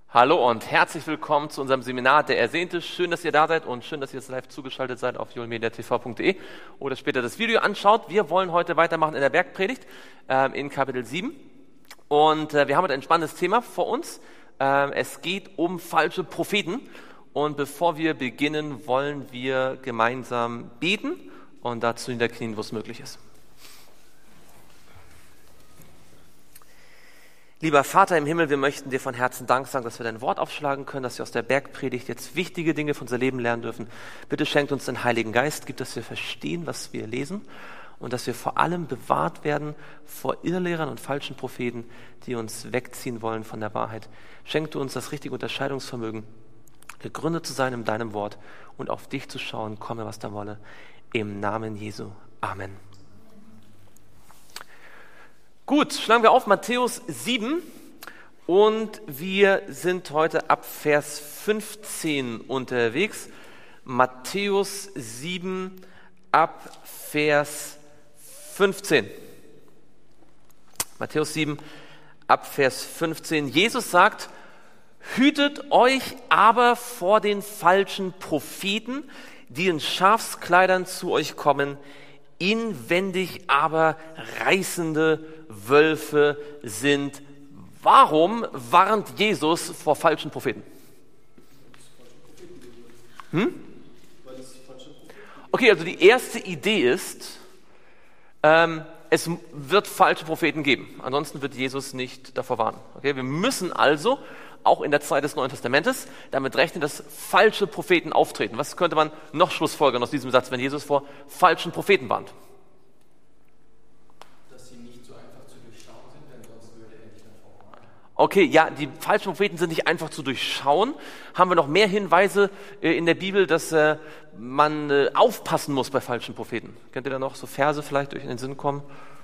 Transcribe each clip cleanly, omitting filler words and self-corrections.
Hallo und herzlich willkommen zu unserem Seminar Der Ersehnte. Schön, dass ihr da seid und schön, dass ihr jetzt live zugeschaltet seid auf julmediatv.de oder später das Video anschaut. Wir wollen heute weitermachen in der Bergpredigt in Kapitel 7 und wir haben heute ein spannendes Thema vor uns. Es geht um falsche Propheten und bevor wir beginnen, wollen wir gemeinsam beten und dazu niederknien, wo es möglich ist. Lieber Vater im Himmel, wir möchten dir von Herzen Dank sagen, dass wir dein Wort aufschlagen können, dass wir aus der Bergpredigt jetzt wichtige Dinge für unser Leben lernen dürfen. Bitte schenkt uns den Heiligen Geist, gib, dass wir verstehen, was wir lesen und dass wir vor allem bewahrt werden vor Irrlehrern und falschen Propheten, die uns wegziehen wollen von der Wahrheit. Schenk du uns das richtige Unterscheidungsvermögen, gegründet zu sein in deinem Wort und auf dich zu schauen, komme was da wolle. Im Namen Jesu. Amen. Gut, schlagen wir auf Matthäus 7 und wir sind heute ab Vers 15 unterwegs. Matthäus 7 ab Vers 15. Matthäus 7 ab Vers 15. Jesus sagt, hütet euch aber vor den falschen Propheten, die in Schafskleidern zu euch kommen, inwendig aber reißende Wölfe sind. Warum warnt Jesus vor falschen Propheten? Okay, also die erste Idee ist, es wird falsche Propheten geben. Ansonsten wird Jesus nicht davor warnen. Okay, wir müssen also auch in der Zeit des Neuen Testamentes damit rechnen, dass falsche Propheten auftreten. Was könnte man noch schlussfolgern aus diesem Satz, wenn Jesus vor falschen Propheten warnt? Dass sie nicht so einfach zu durchschauen sind, denn sonst würde er nicht davor warnen. Okay, ja, die falschen Propheten sind nicht einfach zu durchschauen. Haben wir noch mehr Hinweise in der Bibel, dass man aufpassen muss bei falschen Propheten? Könnt ihr da noch so Verse vielleicht durch in den Sinn kommen?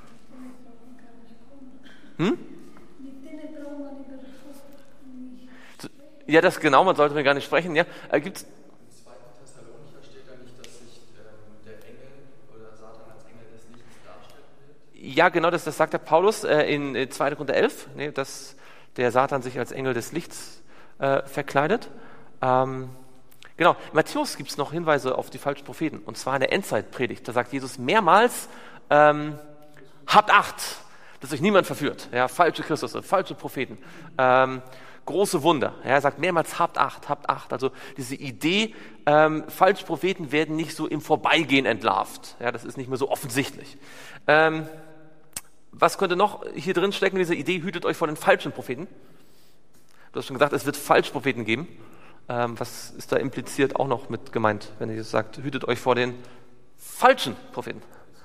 Ja, das genau, man sollte mir gar nicht sprechen. Ja, gibt's? Im 2. Thessalonicher steht da nicht, dass sich der Engel oder Satan als Engel des Lichts darstellen wird? Ja, genau, das sagt der Paulus in 2. Korinther 11, dass der Satan sich als Engel des Lichts verkleidet. Genau, in Matthäus gibt es noch Hinweise auf die falschen Propheten, und zwar in der Endzeitpredigt. Da sagt Jesus mehrmals, habt Acht, dass euch niemand verführt. Ja, falsche Christus, falsche Propheten. Große Wunder. Ja, er sagt mehrmals, habt Acht, habt Acht. Also diese Idee, falsche Propheten werden nicht so im Vorbeigehen entlarvt. Ja, das ist nicht mehr so offensichtlich. Was könnte noch hier drin stecken in dieser Idee, hütet euch vor den falschen Propheten? Du hast schon gesagt, es wird falsche Propheten geben. Was ist da impliziert auch noch mit gemeint, wenn Jesus sagt, hütet euch vor den falschen Propheten?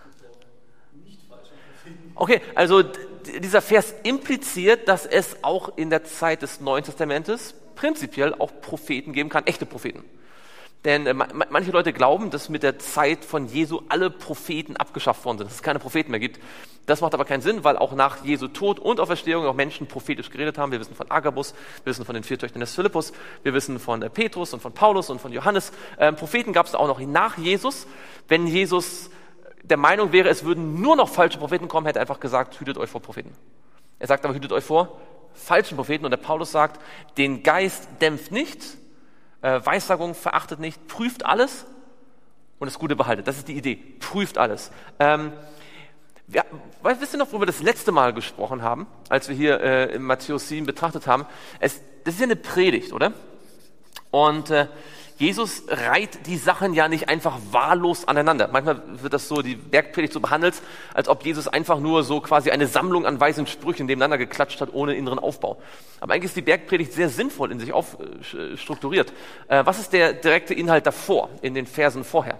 Okay, also dieser Vers impliziert, dass es auch in der Zeit des Neuen Testamentes prinzipiell auch Propheten geben kann, echte Propheten. Denn manche Leute glauben, dass mit der Zeit von Jesu alle Propheten abgeschafft worden sind, dass es keine Propheten mehr gibt. Das macht aber keinen Sinn, weil auch nach Jesu Tod und Auferstehung auch Menschen prophetisch geredet haben. Wir wissen von Agabus, wir wissen von den 4 Töchtern des Philippus, wir wissen von Petrus und von Paulus und von Johannes. Propheten gab es auch noch nach Jesus. Wenn Jesus der Meinung wäre, es würden nur noch falsche Propheten kommen, hätte er einfach gesagt, hütet euch vor Propheten. Er sagt aber, hütet euch vor falschen Propheten. Und der Paulus sagt, den Geist dämpft nicht, Weissagung verachtet nicht, prüft alles und das Gute behaltet. Das ist die Idee, prüft alles. Wisst ihr noch, wo wir das letzte Mal gesprochen haben, als wir hier in Matthäus 7 betrachtet haben? Das ist ja eine Predigt, oder? Und Jesus reiht die Sachen ja nicht einfach wahllos aneinander. Manchmal wird das so, die Bergpredigt so behandelt, als ob Jesus einfach nur so quasi eine Sammlung an weisen Sprüchen nebeneinander geklatscht hat, ohne inneren Aufbau. Aber eigentlich ist die Bergpredigt sehr sinnvoll in sich strukturiert. Was ist der direkte Inhalt davor, in den Versen vorher?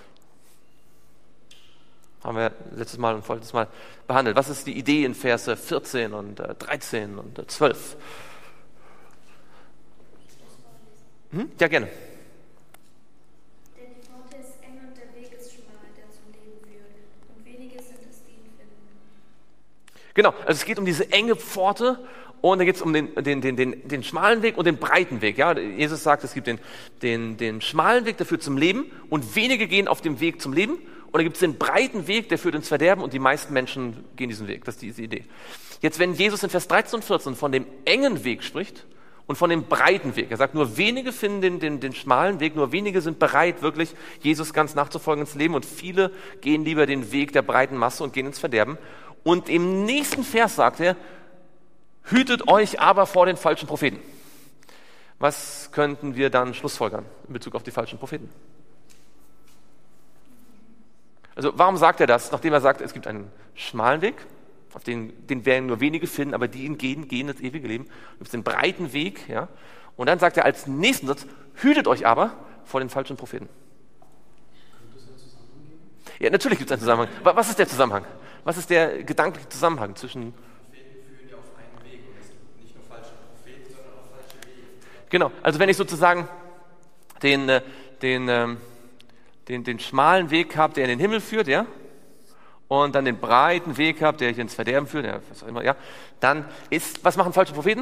Haben wir letztes Mal und vorletztes Mal behandelt. Was ist die Idee in Verse 14 und 13 und 12? Ja, gerne. Genau, also es geht um diese enge Pforte und da geht es um den schmalen Weg und den breiten Weg. Ja? Jesus sagt, es gibt den schmalen Weg, der führt zum Leben und wenige gehen auf dem Weg zum Leben. Und da gibt es den breiten Weg, der führt ins Verderben und die meisten Menschen gehen diesen Weg. Das ist diese Idee. Jetzt, wenn Jesus in Vers 13 und 14 von dem engen Weg spricht und von dem breiten Weg. Er sagt, nur wenige finden den schmalen Weg, nur wenige sind bereit, wirklich Jesus ganz nachzufolgen ins Leben und viele gehen lieber den Weg der breiten Masse und gehen ins Verderben. Und im nächsten Vers sagt er, hütet euch aber vor den falschen Propheten. Was könnten wir dann schlussfolgern in Bezug auf die falschen Propheten? Also warum sagt er das, nachdem er sagt, es gibt einen schmalen Weg, auf den werden nur wenige finden, aber die ihn gehen ins ewige Leben. Es gibt den breiten Weg, ja. Und dann sagt er als nächsten Satz, hütet euch aber vor den falschen Propheten. Könnte es einen Zusammenhang geben? Ja, natürlich gibt es einen Zusammenhang. Was ist der Zusammenhang? Was ist der gedankliche Zusammenhang zwischen... Propheten führen ja auf einen Weg und es gibt nicht nur falsche Propheten, sondern auch falsche Wege. Genau, also wenn ich sozusagen den schmalen Weg habe, der in den Himmel führt, ja, und dann den breiten Weg habe, der hier ins Verderben führt, ja, was auch immer, ja, dann was machen falsche Propheten?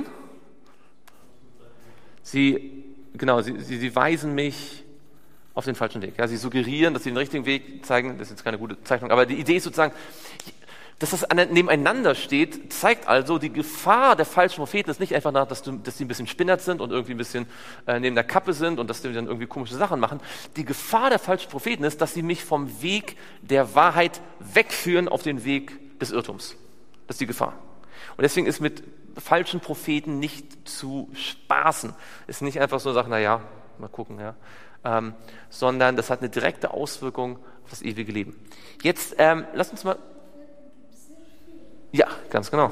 Sie weisen mich auf den falschen Weg. Ja, sie suggerieren, dass sie den richtigen Weg zeigen. Das ist jetzt keine gute Zeichnung, aber die Idee ist sozusagen, dass das nebeneinander steht, zeigt also, die Gefahr der falschen Propheten ist nicht einfach, dass die ein bisschen spinnert sind und irgendwie ein bisschen neben der Kappe sind und dass die dann irgendwie komische Sachen machen. Die Gefahr der falschen Propheten ist, dass sie mich vom Weg der Wahrheit wegführen auf den Weg des Irrtums. Das ist die Gefahr. Und deswegen ist mit falschen Propheten nicht zu spaßen. Ist nicht einfach so eine Sache, naja, mal gucken, ja. Sondern das hat eine direkte Auswirkung auf das ewige Leben. Jetzt lass uns mal... Ja, ganz genau.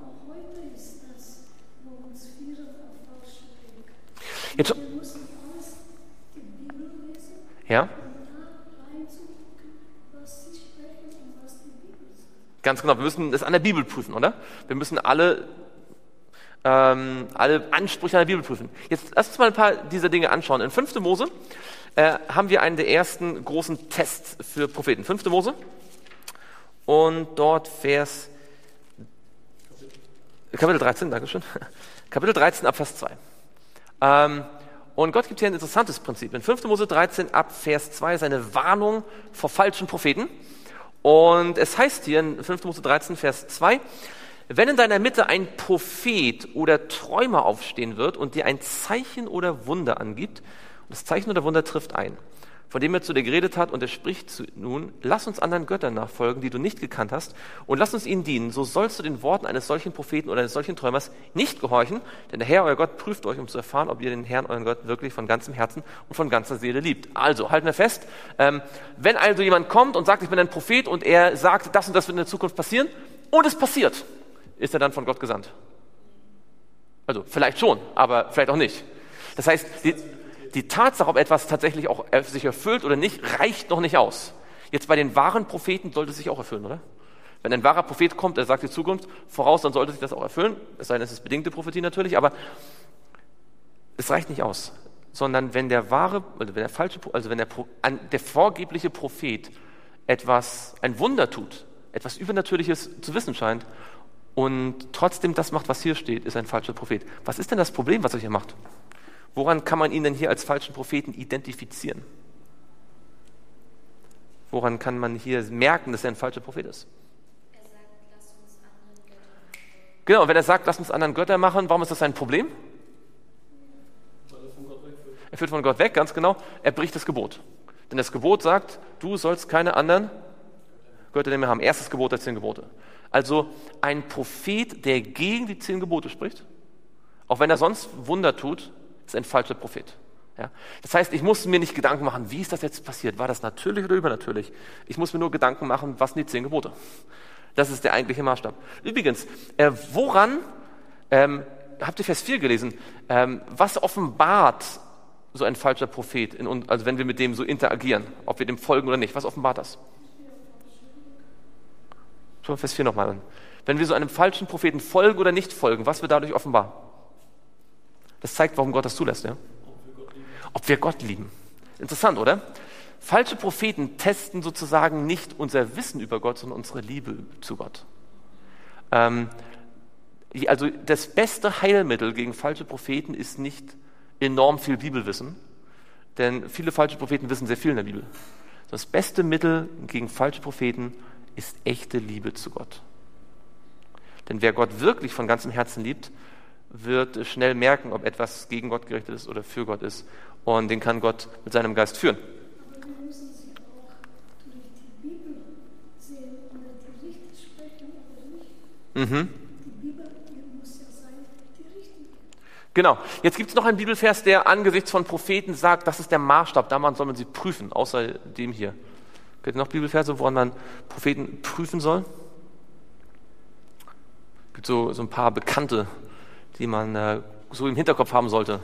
Jetzt, ja? Ganz genau, wir müssen das an der Bibel prüfen, oder? Wir müssen alle Ansprüche an der Bibel prüfen. Jetzt lass uns mal ein paar dieser Dinge anschauen. In 5. Mose haben wir einen der ersten großen Tests für Propheten. 5. Mose und dort Kapitel 13, Dankeschön. Kapitel 13 ab Vers 2. Und Gott gibt hier ein interessantes Prinzip. In 5. Mose 13 ab Vers 2 ist eine Warnung vor falschen Propheten. Und es heißt hier in 5. Mose 13, Vers 2, wenn in deiner Mitte ein Prophet oder Träumer aufstehen wird und dir ein Zeichen oder Wunder angibt, und das Zeichen oder Wunder trifft ein, von dem er zu dir geredet hat, und er spricht nun, lass uns anderen Göttern nachfolgen, die du nicht gekannt hast, und lass uns ihnen dienen, so sollst du den Worten eines solchen Propheten oder eines solchen Träumers nicht gehorchen, denn der Herr, euer Gott, prüft euch, um zu erfahren, ob ihr den Herrn, euren Gott, wirklich von ganzem Herzen und von ganzer Seele liebt. Also, halten wir fest, wenn also jemand kommt und sagt, ich bin ein Prophet, und er sagt, das und das wird in der Zukunft passieren, und es passiert, ist er dann von Gott gesandt? Also, vielleicht schon, aber vielleicht auch nicht. Das heißt, die Tatsache, ob etwas tatsächlich auch sich erfüllt oder nicht, reicht noch nicht aus. Jetzt bei den wahren Propheten sollte es sich auch erfüllen, oder? Wenn ein wahrer Prophet kommt, der sagt die Zukunft voraus, dann sollte sich das auch erfüllen. Es sei denn, es ist bedingte Prophetie natürlich, aber es reicht nicht aus. Sondern wenn der vorgebliche Prophet ein Wunder tut, etwas Übernatürliches zu wissen scheint und trotzdem das macht, was hier steht, ist ein falscher Prophet. Was ist denn das Problem, was er hier macht? Woran kann man ihn denn hier als falschen Propheten identifizieren? Woran kann man hier merken, dass er ein falscher Prophet ist? Er sagt, lass uns anderen Götter machen. Genau, wenn er sagt, lass uns anderen Götter machen, warum ist das ein Problem? Weil er von Gott wegführt. Er führt von Gott weg, ganz genau. Er bricht das Gebot. Denn das Gebot sagt, du sollst keine anderen Götter mehr haben. Erstes Gebot der 10 Gebote. Also ein Prophet, der gegen die 10 Gebote spricht, auch wenn er sonst Wunder tut, ist ein falscher Prophet. Ja? Das heißt, ich muss mir nicht Gedanken machen, wie ist das jetzt passiert? War das natürlich oder übernatürlich? Ich muss mir nur Gedanken machen, was sind die 10 Gebote? Das ist der eigentliche Maßstab. Übrigens, woran, habt ihr Vers 4 gelesen, was offenbart so ein falscher Prophet, also wenn wir mit dem so interagieren, ob wir dem folgen oder nicht, was offenbart das? Schauen wir Vers 4 nochmal an. Wenn wir so einem falschen Propheten folgen oder nicht folgen, was wird dadurch offenbar? Das zeigt, warum Gott das zulässt. Ja? Ob wir Gott lieben. Interessant, oder? Falsche Propheten testen sozusagen nicht unser Wissen über Gott, sondern unsere Liebe zu Gott. Also das beste Heilmittel gegen falsche Propheten ist nicht enorm viel Bibelwissen, denn viele falsche Propheten wissen sehr viel in der Bibel. Das beste Mittel gegen falsche Propheten ist echte Liebe zu Gott. Denn wer Gott wirklich von ganzem Herzen liebt, wird schnell merken, ob etwas gegen Gott gerichtet ist oder für Gott ist. Und den kann Gott mit seinem Geist führen. Aber wir müssen sie auch durch die Bibel sehen, ob die richtig sprechen oder nicht. Mhm. Die Bibel muss ja sein, die richtige. Genau. Jetzt gibt es noch einen Bibelvers, der angesichts von Propheten sagt, das ist der Maßstab, daran soll man sie prüfen, außer dem hier. Gibt es noch Bibelverse, woran man Propheten prüfen soll? Es gibt so ein paar bekannte, die man so im Hinterkopf haben sollte.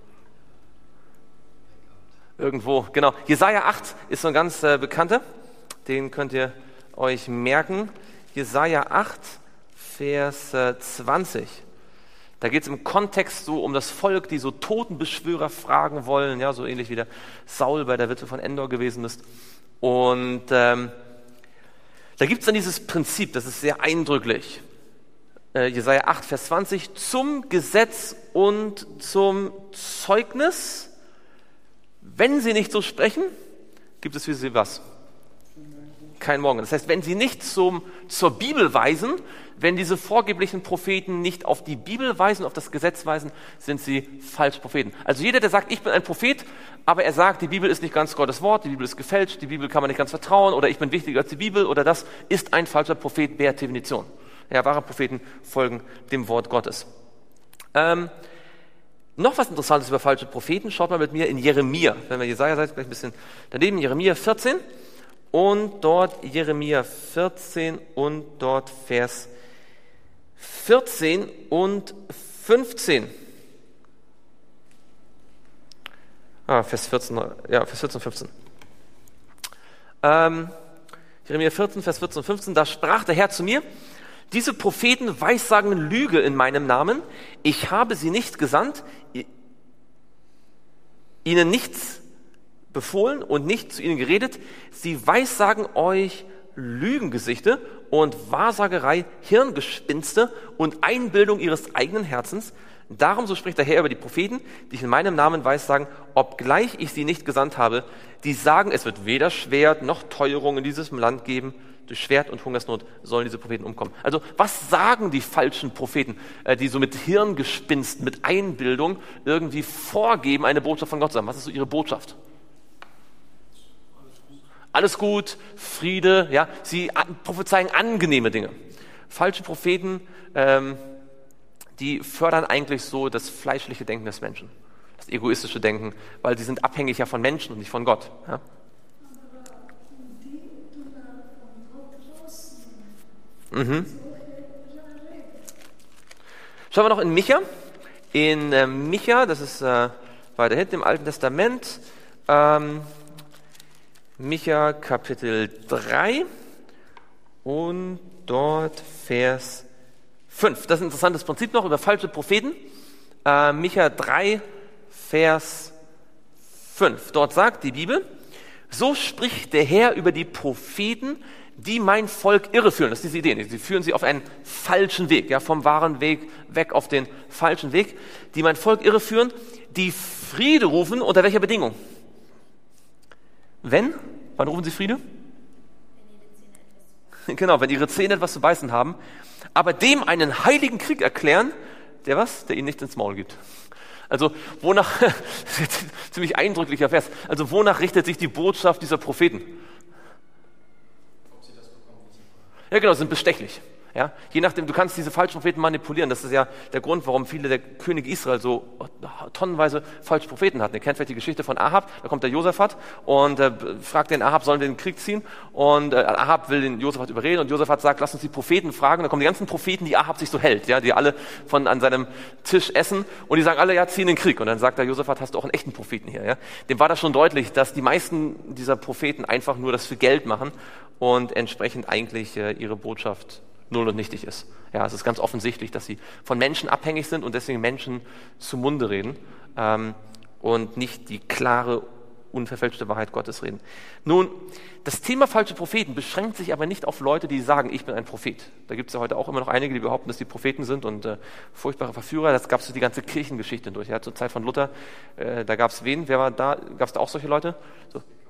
Irgendwo, genau. Jesaja 8 ist so ein ganz bekannter, den könnt ihr euch merken. Jesaja 8, Vers 20. Da geht es im Kontext so um das Volk, die so Totenbeschwörer fragen wollen, ja, so ähnlich wie der Saul bei der Witwe von Endor gewesen ist. Und da gibt es dann dieses Prinzip, das ist sehr eindrücklich. Jesaja 8, Vers 20, zum Gesetz und zum Zeugnis, wenn sie nicht so sprechen, gibt es für sie was? Kein Morgen. Das heißt, wenn sie nicht zur Bibel weisen, wenn diese vorgeblichen Propheten nicht auf die Bibel weisen, auf das Gesetz weisen, sind sie falsche Propheten. Also jeder, der sagt, ich bin ein Prophet, aber er sagt, die Bibel ist nicht ganz Gottes Wort, die Bibel ist gefälscht, die Bibel kann man nicht ganz vertrauen oder ich bin wichtiger als die Bibel oder das, ist ein falscher Prophet per Definition. Ja, wahre Propheten folgen dem Wort Gottes. Noch was Interessantes über falsche Propheten, schaut mal mit mir in Jeremia. Wenn wir Jesaja seid, gleich ein bisschen daneben, Jeremia 14 und dort Jeremia 14 und dort Vers 14 und 15. Vers 14 und 15. Jeremia 14, Vers 14 und 15, da sprach der Herr zu mir, diese Propheten weissagen Lüge in meinem Namen, ich habe sie nicht gesandt, ihnen nichts befohlen und nicht zu ihnen geredet, sie weissagen euch Lügengesichte und Wahrsagerei, Hirngespinste und Einbildung ihres eigenen Herzens. Darum, so spricht der Herr über die Propheten, die ich in meinem Namen weissagen, obgleich ich sie nicht gesandt habe, die sagen, es wird weder Schwert noch Teuerung in diesem Land geben, durch Schwert und Hungersnot sollen diese Propheten umkommen. Also was sagen die falschen Propheten, die so mit Hirngespinst, mit Einbildung irgendwie vorgeben, eine Botschaft von Gott zu haben? Was ist so ihre Botschaft? Alles gut, Friede, ja, sie prophezeien angenehme Dinge. Falsche Propheten, die fördern eigentlich so das fleischliche Denken des Menschen, das egoistische Denken, weil sie sind abhängig ja von Menschen und nicht von Gott. Ja? Mhm. Schauen wir noch in Micha. In Micha, das ist weiter hinten im Alten Testament, Micha Kapitel 3 und dort Vers 5. Das ist ein interessantes Prinzip noch über falsche Propheten. Micha 3, Vers 5. Dort sagt die Bibel, so spricht der Herr über die Propheten, die mein Volk irreführen. Das ist diese Idee. Sie führen sie auf einen falschen Weg, ja, vom wahren Weg weg auf den falschen Weg. Die mein Volk irreführen, die Friede rufen, unter welcher Bedingung? Wenn? Wann rufen sie Friede? Genau, wenn ihre Zähne etwas zu beißen haben. Aber dem einen heiligen Krieg erklären, der was? Der ihnen nicht ins Maul gibt. Also wonach, ziemlich eindrücklicher Vers, also wonach richtet sich die Botschaft dieser Propheten? Ja, genau, sind bestechlich. Ja? Je nachdem, du kannst diese falschen Propheten manipulieren. Das ist ja der Grund, warum viele der Könige Israel so tonnenweise falsche Propheten hatten. Ihr kennt vielleicht die Geschichte von Ahab. Da kommt der Josaphat und fragt den Ahab, sollen wir den Krieg ziehen? Und Ahab will den Josaphat überreden und Josaphat sagt, lass uns die Propheten fragen. Da kommen die ganzen Propheten, die Ahab sich so hält, ja, die alle an seinem Tisch essen und die sagen alle, ja, ziehen den Krieg. Und dann sagt der Josaphat, hast du auch einen echten Propheten hier? Ja? Dem war das schon deutlich, dass die meisten dieser Propheten einfach nur das für Geld machen und entsprechend eigentlich ihre Botschaft null und nichtig ist. Ja, es ist ganz offensichtlich, dass sie von Menschen abhängig sind und deswegen Menschen zum Munde reden und nicht die klare, unverfälschte Wahrheit Gottes reden. Nun, das Thema falsche Propheten beschränkt sich aber nicht auf Leute, die sagen, ich bin ein Prophet. Da gibt es ja heute auch immer noch einige, die behaupten, dass die Propheten sind und furchtbare Verführer. Das gab es so die ganze Kirchengeschichte durch. Ja, zur Zeit von Luther, da gab es wen? Wer war da? Gab es da auch solche Leute? So.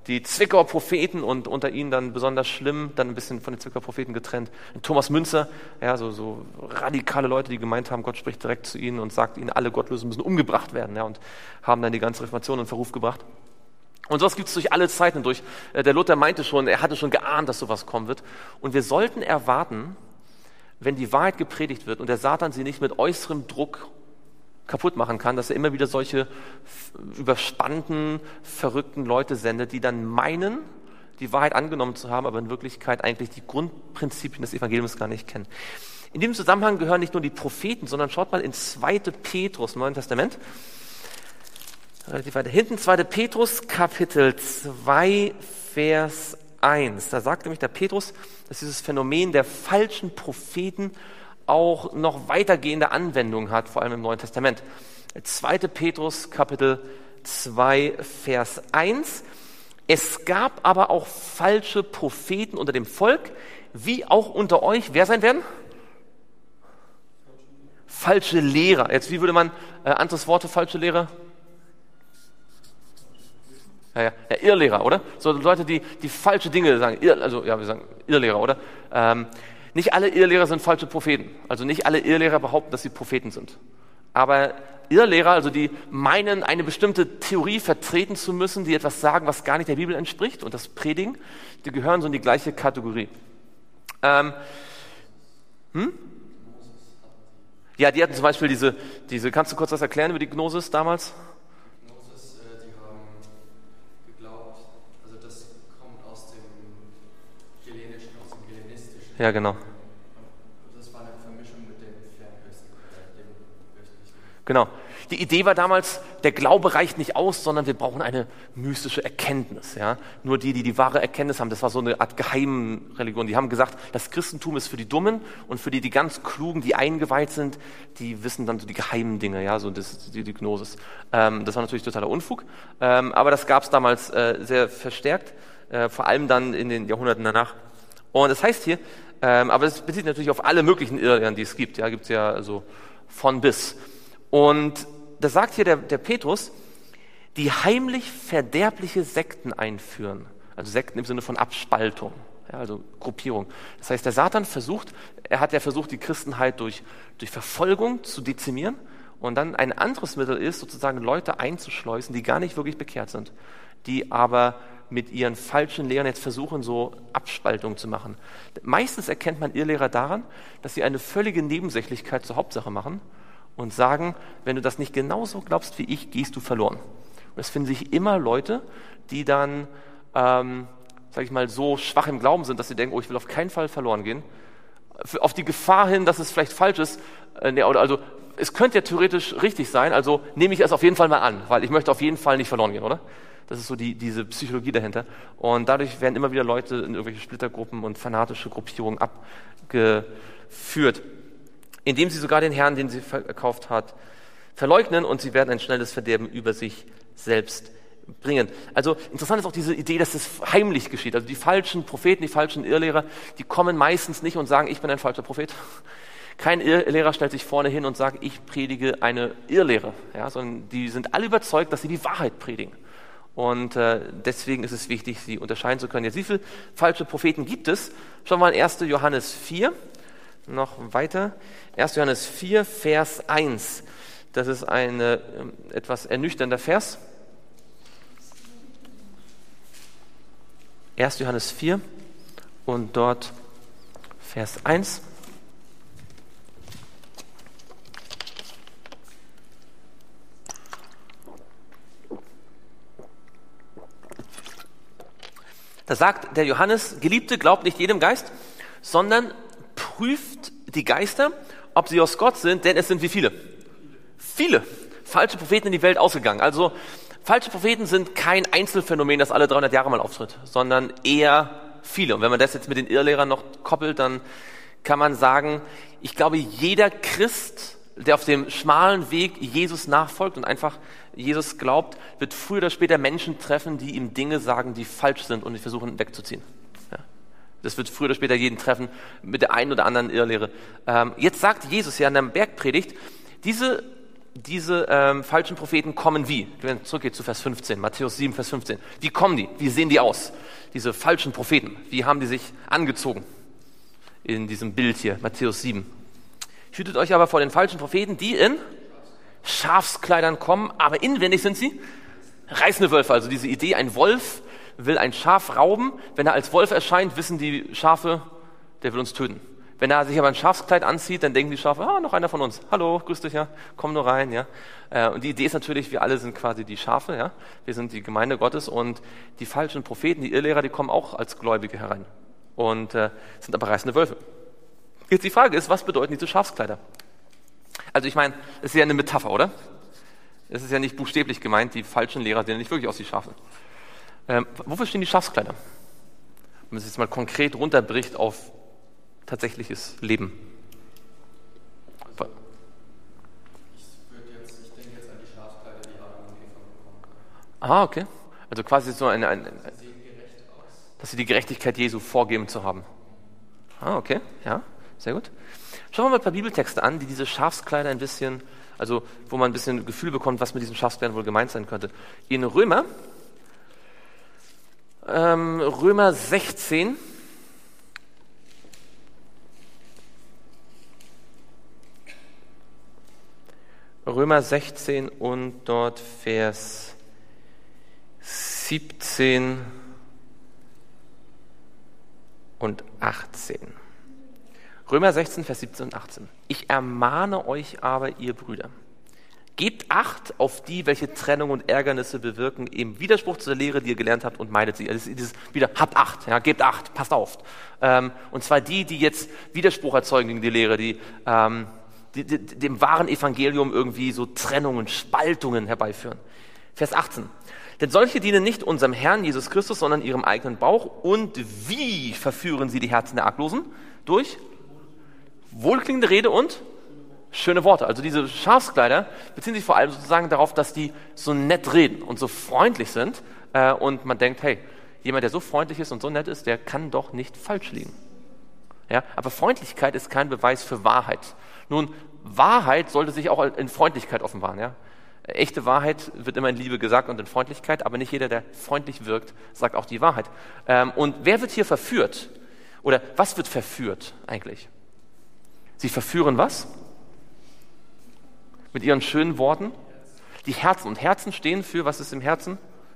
die Zwickauer Propheten und unter ihnen dann besonders schlimm, dann ein bisschen von den Zwickauer Propheten getrennt, Thomas Münzer, ja, so radikale Leute, die gemeint haben, Gott spricht direkt zu ihnen und sagt ihnen, alle Gottlosen müssen umgebracht werden, ja, und haben dann die ganze Reformation in Verruf gebracht. Und sowas gibt es durch alle Zeiten durch. Der Luther meinte schon, er hatte schon geahnt, dass sowas kommen wird. Und wir sollten erwarten, wenn die Wahrheit gepredigt wird und der Satan sie nicht mit äußerem Druck kaputt machen kann, dass er immer wieder solche überspannten, verrückten Leute sendet, die dann meinen, die Wahrheit angenommen zu haben, aber in Wirklichkeit eigentlich die Grundprinzipien des Evangeliums gar nicht kennen. In diesem Zusammenhang gehören nicht nur die Propheten, sondern schaut mal in 2. Petrus im Neuen Testament. Relativ weiter hinten, 2. Petrus, Kapitel 2, Vers 1. Da sagt nämlich der Petrus, dass dieses Phänomen der falschen Propheten auch noch weitergehende Anwendung hat, vor allem im Neuen Testament. 2. Petrus, Kapitel 2, Vers 1. Es gab aber auch falsche Propheten unter dem Volk, wie auch unter euch, wer sein werden? Falsche Lehrer. Jetzt, wie würde man anderes Wort für falsche Lehrer? Ja, Irrlehrer, oder? So Leute, die falsche Dinge sagen. Wir sagen Irrlehrer, oder? Nicht alle Irrlehrer sind falsche Propheten. Also nicht alle Irrlehrer behaupten, dass sie Propheten sind. Aber Irrlehrer, also die meinen, eine bestimmte Theorie vertreten zu müssen, die etwas sagen, was gar nicht der Bibel entspricht, und das predigen, die gehören so in die gleiche Kategorie. Ja, die hatten zum Beispiel diese, kannst du kurz was erklären über die Gnosis damals? Die haben geglaubt, also das kommt aus dem Hellenischen, aus dem Hellenistischen. Ja, genau. Das war eine Vermischung mit dem Fernöstlichen, dem Östlichen. Genau. Die Idee war damals, der Glaube reicht nicht aus, sondern wir brauchen eine mystische Erkenntnis. Ja? Nur die wahre Erkenntnis haben, das war so eine Art Geheimreligion. Die haben gesagt, das Christentum ist für die Dummen und für die ganz Klugen, die eingeweiht sind, die wissen dann so die geheimen Dinge, ja, so die Gnosis. Das war natürlich totaler Unfug, aber das gab es damals sehr verstärkt, vor allem dann in den Jahrhunderten danach. Und das heißt hier, aber es bezieht natürlich auf alle möglichen Irrlehren, die es gibt. Ja, gibt es ja so von bis. Und das sagt hier der Petrus, die heimlich verderbliche Sekten einführen. Also Sekten im Sinne von Abspaltung, ja, also Gruppierung. Das heißt, der Satan hat versucht, die Christenheit durch Verfolgung zu dezimieren. Und dann ein anderes Mittel ist, sozusagen Leute einzuschleusen, die gar nicht wirklich bekehrt sind, die aber mit ihren falschen Lehren jetzt versuchen, so Abspaltung zu machen. Meistens erkennt man Irrlehrer daran, dass sie eine völlige Nebensächlichkeit zur Hauptsache machen und sagen, wenn du das nicht genauso glaubst wie ich, gehst du verloren. Und es finden sich immer Leute, die dann, so schwach im Glauben sind, dass sie denken, ich will auf keinen Fall verloren gehen. Auf die Gefahr hin, dass es vielleicht falsch ist, es könnte ja theoretisch richtig sein, also nehme ich es auf jeden Fall mal an, weil ich möchte auf jeden Fall nicht verloren gehen, oder? Das ist so diese Psychologie dahinter. Und dadurch werden immer wieder Leute in irgendwelche Splittergruppen und fanatische Gruppierungen abgeführt, indem sie sogar den Herrn, den sie verkauft hat, verleugnen, und sie werden ein schnelles Verderben über sich selbst bringen. Also interessant ist auch diese Idee, dass das heimlich geschieht. Also die falschen Propheten, die falschen Irrlehrer, die kommen meistens nicht und sagen, ich bin ein falscher Prophet. Kein Irrlehrer stellt sich vorne hin und sagt, ich predige eine Irrlehre, ja, sondern die sind alle überzeugt, dass sie die Wahrheit predigen. Und deswegen ist es wichtig, sie unterscheiden zu können. Jetzt, wie viele falsche Propheten gibt es? Schauen wir mal in 1. Johannes 4, noch weiter. 1. Johannes 4, Vers 1. Das ist ein etwas ernüchternder Vers. 1. Johannes 4 und dort Vers 1. Da sagt der Johannes, Geliebte, glaubt nicht jedem Geist, sondern prüft die Geister, ob sie aus Gott sind, denn es sind wie viele? Viele falsche Propheten in die Welt ausgegangen. Also falsche Propheten sind kein Einzelfenomen, das alle 300 Jahre mal auftritt, sondern eher viele. Und wenn man das jetzt mit den Irrlehrern noch koppelt, dann kann man sagen, ich glaube, jeder Christ, der auf dem schmalen Weg Jesus nachfolgt und einfach Jesus glaubt, wird früher oder später Menschen treffen, die ihm Dinge sagen, die falsch sind und die versuchen wegzuziehen. Ja. Das wird früher oder später jeden treffen mit der einen oder anderen Irrlehre. Jetzt sagt Jesus ja in der Bergpredigt, diese diese falschen Propheten kommen wie? Wenn zurückgeht zu Vers 15, Matthäus 7, Vers 15. Wie kommen die? Wie sehen die aus? Diese falschen Propheten. Wie haben die sich angezogen? In diesem Bild hier, Matthäus 7. Hütet euch aber vor den falschen Propheten, die in Schafskleidern kommen, aber inwendig sind sie reißende Wölfe. Also diese Idee, ein Wolf will ein Schaf rauben. Wenn er als Wolf erscheint, wissen die Schafe, der will uns töten. Wenn er sich aber ein Schafskleid anzieht, dann denken die Schafe, noch einer von uns. Hallo, grüß dich, ja, komm nur rein, ja. Und die Idee ist natürlich, wir alle sind quasi die Schafe, ja. Wir sind die Gemeinde Gottes und die falschen Propheten, die Irrlehrer, die kommen auch als Gläubige herein und sind aber reißende Wölfe. Jetzt die Frage ist, was bedeuten diese Schafskleider? Also ich meine, es ist ja eine Metapher, oder? Es ist ja nicht buchstäblich gemeint, die falschen Lehrer sehen nicht wirklich aus wie Schafe. Wofür stehen die Schafskleider? Wenn man es jetzt mal konkret runterbricht auf tatsächliches Leben. Also, ich denke jetzt an die Schafskleider, die Adam und Eva bekommen haben. Okay. Also quasi so Sie sehen gerecht aus. dass sie die Gerechtigkeit Jesu vorgeben zu haben. Okay, ja, sehr gut. Schauen wir mal ein paar Bibeltexte an, die diese Schafskleider ein bisschen, also wo man ein bisschen Gefühl bekommt, was mit diesen Schafskleidern wohl gemeint sein könnte. In Römer 16, Römer 16 und dort Vers 17 und 18. Römer 16, Vers 17 und 18. Ich ermahne euch aber, ihr Brüder, gebt Acht auf die, welche Trennung und Ärgernisse bewirken, im Widerspruch zu der Lehre, die ihr gelernt habt, und meidet sie. Also dieses wieder, habt Acht, ja, gebt Acht, passt auf. Und zwar die jetzt Widerspruch erzeugen gegen die Lehre, die dem wahren Evangelium irgendwie so Trennungen, Spaltungen herbeiführen. Vers 18. Denn solche dienen nicht unserem Herrn Jesus Christus, sondern ihrem eigenen Bauch. Und wie verführen sie die Herzen der Arglosen? Durch wohlklingende Rede und schöne Worte. Also diese Schafskleider beziehen sich vor allem sozusagen darauf, dass die so nett reden und so freundlich sind. Und man denkt, hey, jemand, der so freundlich ist und so nett ist, der kann doch nicht falsch liegen. Ja, aber Freundlichkeit ist kein Beweis für Wahrheit. Nun, Wahrheit sollte sich auch in Freundlichkeit offenbaren. Ja? Echte Wahrheit wird immer in Liebe gesagt und in Freundlichkeit, aber nicht jeder, der freundlich wirkt, sagt auch die Wahrheit. Und wer wird hier verführt? Oder was wird verführt eigentlich? Sie verführen was? Mit ihren schönen Worten? Die Herzen. Und Herzen stehen für, was ist im Herzen?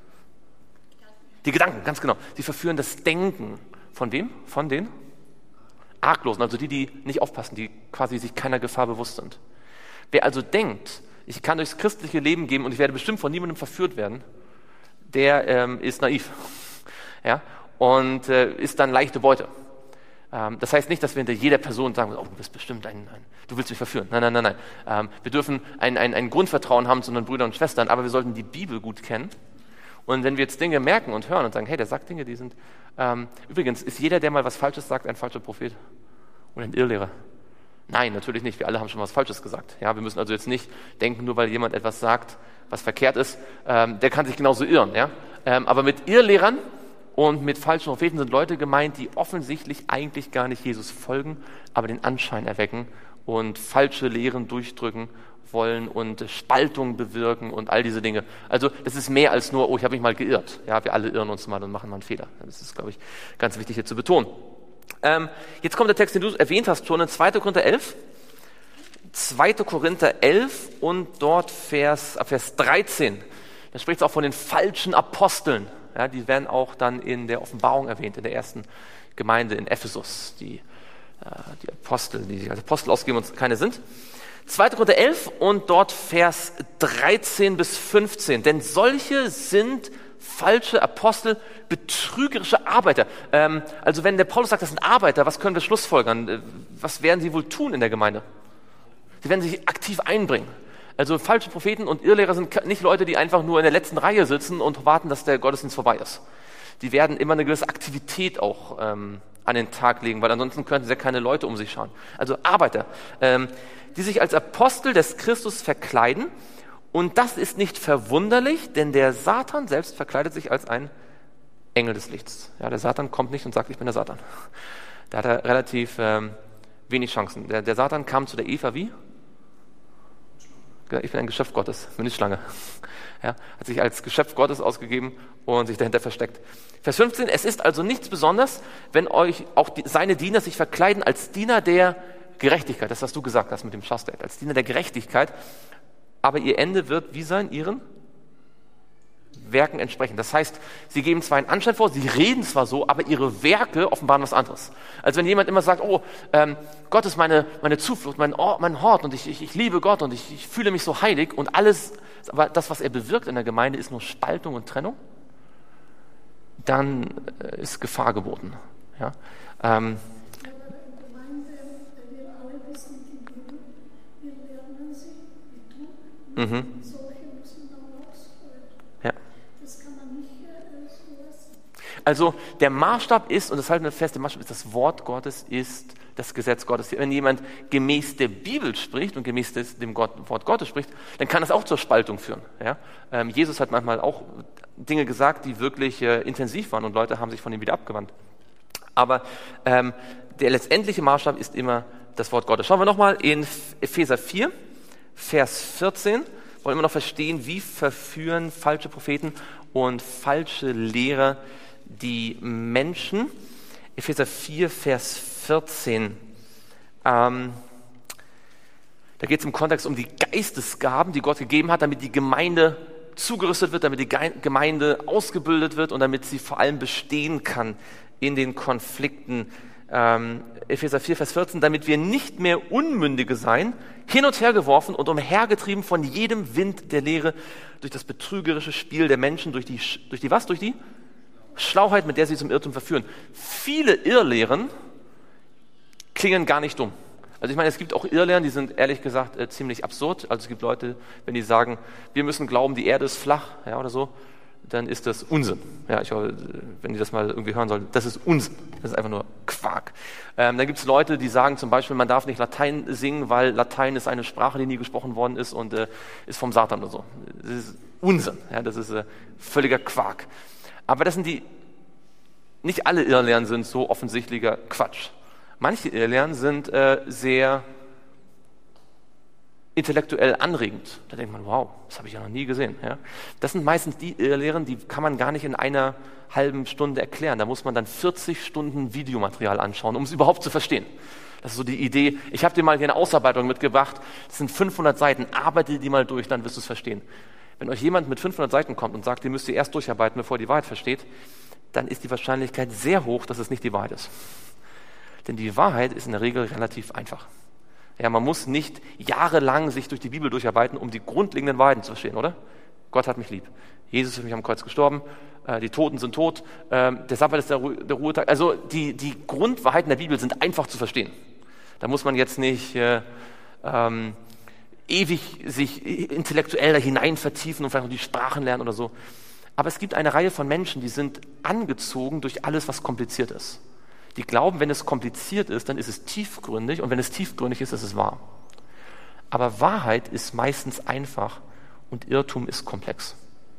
Die Gedanken, ganz genau. Sie verführen das Denken. Von wem? Von den Arglosen, also die nicht aufpassen, die quasi sich keiner Gefahr bewusst sind. Wer also denkt, ich kann durchs christliche Leben gehen und ich werde bestimmt von niemandem verführt werden, der ist naiv, ja, und ist dann leichte Beute. Das heißt nicht, dass wir hinter jeder Person sagen, oh, du bist bestimmt du willst mich verführen. Nein. Wir dürfen ein Grundvertrauen haben zu unseren Brüdern und Schwestern, aber wir sollten die Bibel gut kennen. Und wenn wir jetzt Dinge merken und hören und sagen, hey, der sagt Dinge, die sind... übrigens, ist jeder, der mal was Falsches sagt, ein falscher Prophet oder ein Irrlehrer? Nein, natürlich nicht. Wir alle haben schon was Falsches gesagt. Ja, wir müssen also jetzt nicht denken, nur weil jemand etwas sagt, was verkehrt ist, der kann sich genauso irren. Ja? Aber mit Irrlehrern und mit falschen Propheten sind Leute gemeint, die offensichtlich eigentlich gar nicht Jesus folgen, aber den Anschein erwecken und falsche Lehren durchdrücken wollen und Spaltung bewirken und all diese Dinge. Also das ist mehr als nur, ich habe mich mal geirrt. Ja, wir alle irren uns mal und machen mal einen Fehler. Das ist, glaube ich, ganz wichtig hier zu betonen. Jetzt kommt der Text, den du erwähnt hast schon, in 2. Korinther 11. 2. Korinther 11 und dort ab Vers 13. Da spricht es auch von den falschen Aposteln. Ja, die werden auch dann in der Offenbarung erwähnt, in der ersten Gemeinde in Ephesus. Die Apostel, die sich als Apostel ausgeben und keine sind. 2. Korinther 11 und dort Vers 13 bis 15. Denn solche sind falsche Apostel, betrügerische Arbeiter. Also wenn der Paulus sagt, das sind Arbeiter, was können wir schlussfolgern? Was werden sie wohl tun in der Gemeinde? Sie werden sich aktiv einbringen. Also falsche Propheten und Irrlehrer sind nicht Leute, die einfach nur in der letzten Reihe sitzen und warten, dass der Gottesdienst vorbei ist. Die werden immer eine gewisse Aktivität auch an den Tag legen, weil ansonsten könnten sie ja keine Leute um sich schauen. Also Arbeiter, die sich als Apostel des Christus verkleiden. Und das ist nicht verwunderlich, denn der Satan selbst verkleidet sich als ein Engel des Lichts. Ja, der Satan kommt nicht und sagt, ich bin der Satan. Da hat er relativ wenig Chancen. Der Satan kam zu der Eva wie? Ich bin ein Geschöpf Gottes, bin nicht Schlange. Ja, hat sich als Geschöpf Gottes ausgegeben und sich dahinter versteckt. Vers 15, es ist also nichts Besonderes, wenn euch auch seine Diener sich verkleiden als Diener der Gerechtigkeit. Das, was du gesagt hast mit dem Chastat, als Diener der Gerechtigkeit. Aber ihr Ende wird wie sein? Ihren Werken entsprechen. Das heißt, sie geben zwar einen Anschein vor, sie reden zwar so, aber ihre Werke offenbaren was anderes. Also wenn jemand immer sagt, Gott ist meine Zuflucht, mein Hort und ich liebe Gott und ich fühle mich so heilig und alles, aber das, was er bewirkt in der Gemeinde, ist nur Spaltung und Trennung, dann ist Gefahr geboten. Ja? Aber in der Gemeinde, wir alle wissen die Bibel, wir lernen sie, wie du, solche müssen dann ausführen. Ja. Das kann man nicht so lassen. Also der Maßstab ist, und das halten wir fest, der Maßstab ist das Wort Gottes, ist das Gesetz Gottes. Wenn jemand gemäß der Bibel spricht und gemäß dem Wort Gottes spricht, dann kann das auch zur Spaltung führen. Ja? Jesus hat manchmal auch Dinge gesagt, die wirklich intensiv waren und Leute haben sich von ihm wieder abgewandt. Aber der letztendliche Maßstab ist immer das Wort Gottes. Schauen wir nochmal in Epheser 4, Vers 14. Wollen wir noch verstehen, wie verführen falsche Propheten und falsche Lehrer die Menschen. Epheser 4, Vers 14. Da geht es im Kontext um die Geistesgaben, die Gott gegeben hat, damit die Gemeinde zugerüstet wird, damit die Gemeinde ausgebildet wird und damit sie vor allem bestehen kann in den Konflikten. Epheser 4, Vers 14, damit wir nicht mehr Unmündige sein, hin und her geworfen und umhergetrieben von jedem Wind der Lehre, durch das betrügerische Spiel der Menschen, durch die Schlauheit, mit der sie zum Irrtum verführen. Viele Irrlehren klingen gar nicht dumm. Also ich meine, es gibt auch Irrlehren, die sind ehrlich gesagt ziemlich absurd. Also es gibt Leute, wenn die sagen, wir müssen glauben, die Erde ist flach, ja, oder so, dann ist das Unsinn. Ja, ich hoffe, wenn die das mal irgendwie hören sollen, das ist Unsinn. Das ist einfach nur Quark. Dann gibt es Leute, die sagen zum Beispiel, man darf nicht Latein singen, weil Latein ist eine Sprache, die nie gesprochen worden ist und ist vom Satan oder so. Das ist Unsinn. Ja, das ist völliger Quark. Aber nicht alle Irrlehren sind so offensichtlicher Quatsch. Manche Irrlehren sind sehr intellektuell anregend. Da denkt man, wow, das habe ich ja noch nie gesehen. Ja? Das sind meistens die Irrlehren, die kann man gar nicht in einer halben Stunde erklären. Da muss man dann 40 Stunden Videomaterial anschauen, um es überhaupt zu verstehen. Das ist so die Idee. Ich habe dir mal hier eine Ausarbeitung mitgebracht. Das sind 500 Seiten. Arbeite die mal durch, dann wirst du es verstehen. Wenn euch jemand mit 500 Seiten kommt und sagt, ihr müsst ihr erst durcharbeiten, bevor ihr die Wahrheit versteht, dann ist die Wahrscheinlichkeit sehr hoch, dass es nicht die Wahrheit ist. Denn die Wahrheit ist in der Regel relativ einfach. Ja, man muss nicht jahrelang sich durch die Bibel durcharbeiten, um die grundlegenden Wahrheiten zu verstehen, oder? Gott hat mich lieb. Jesus ist für mich am Kreuz gestorben. Die Toten sind tot. Der Sabbat ist der Ruhetag. Also die Grundwahrheiten der Bibel sind einfach zu verstehen. Da muss man jetzt nicht ewig sich intellektuell da hinein vertiefen und vielleicht noch die Sprachen lernen oder so. Aber es gibt eine Reihe von Menschen, die sind angezogen durch alles, was kompliziert ist. Die glauben, wenn es kompliziert ist, dann ist es tiefgründig und wenn es tiefgründig ist, ist es wahr. Aber Wahrheit ist meistens einfach und Irrtum ist komplex.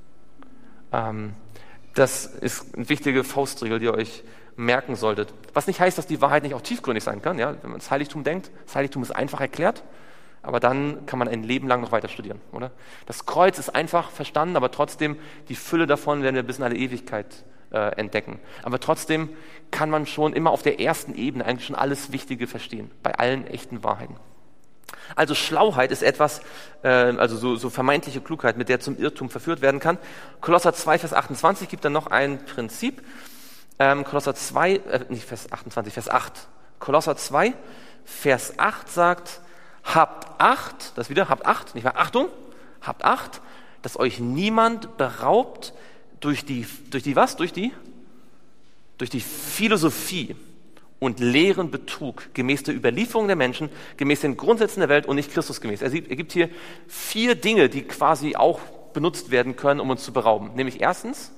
Das ist eine wichtige Faustregel, die ihr euch merken solltet. Was nicht heißt, dass die Wahrheit nicht auch tiefgründig sein kann. Ja? Wenn man das Heiligtum denkt, das Heiligtum ist einfach erklärt, aber dann kann man ein Leben lang noch weiter studieren. Oder? Das Kreuz ist einfach verstanden, aber trotzdem die Fülle davon werden wir bis in alle Ewigkeit entdecken. Aber trotzdem kann man schon immer auf der ersten Ebene eigentlich schon alles Wichtige verstehen, bei allen echten Wahrheiten. Also Schlauheit ist etwas, also so vermeintliche Klugheit, mit der zum Irrtum verführt werden kann. Kolosser 2, Vers 28 gibt dann noch ein Prinzip. Kolosser 2, nicht Vers 28, Vers 8. Kolosser 2, Vers 8 sagt, habt Acht, das wieder, habt Acht, nicht mehr Achtung, habt Acht, dass euch niemand beraubt durch die Philosophie und leeren Betrug gemäß der Überlieferung der Menschen, gemäß den Grundsätzen der Welt und nicht Christus gemäß. Er gibt hier 4 Dinge, die quasi auch benutzt werden können, um uns zu berauben. Nämlich erstens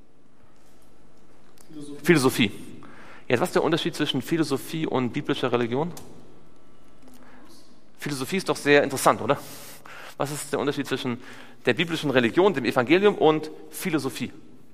Philosophie. Jetzt, was ist der Unterschied zwischen Philosophie und biblischer Religion? Philosophie ist doch sehr interessant, oder? Was ist der Unterschied zwischen der biblischen Religion, dem Evangelium und Philosophie?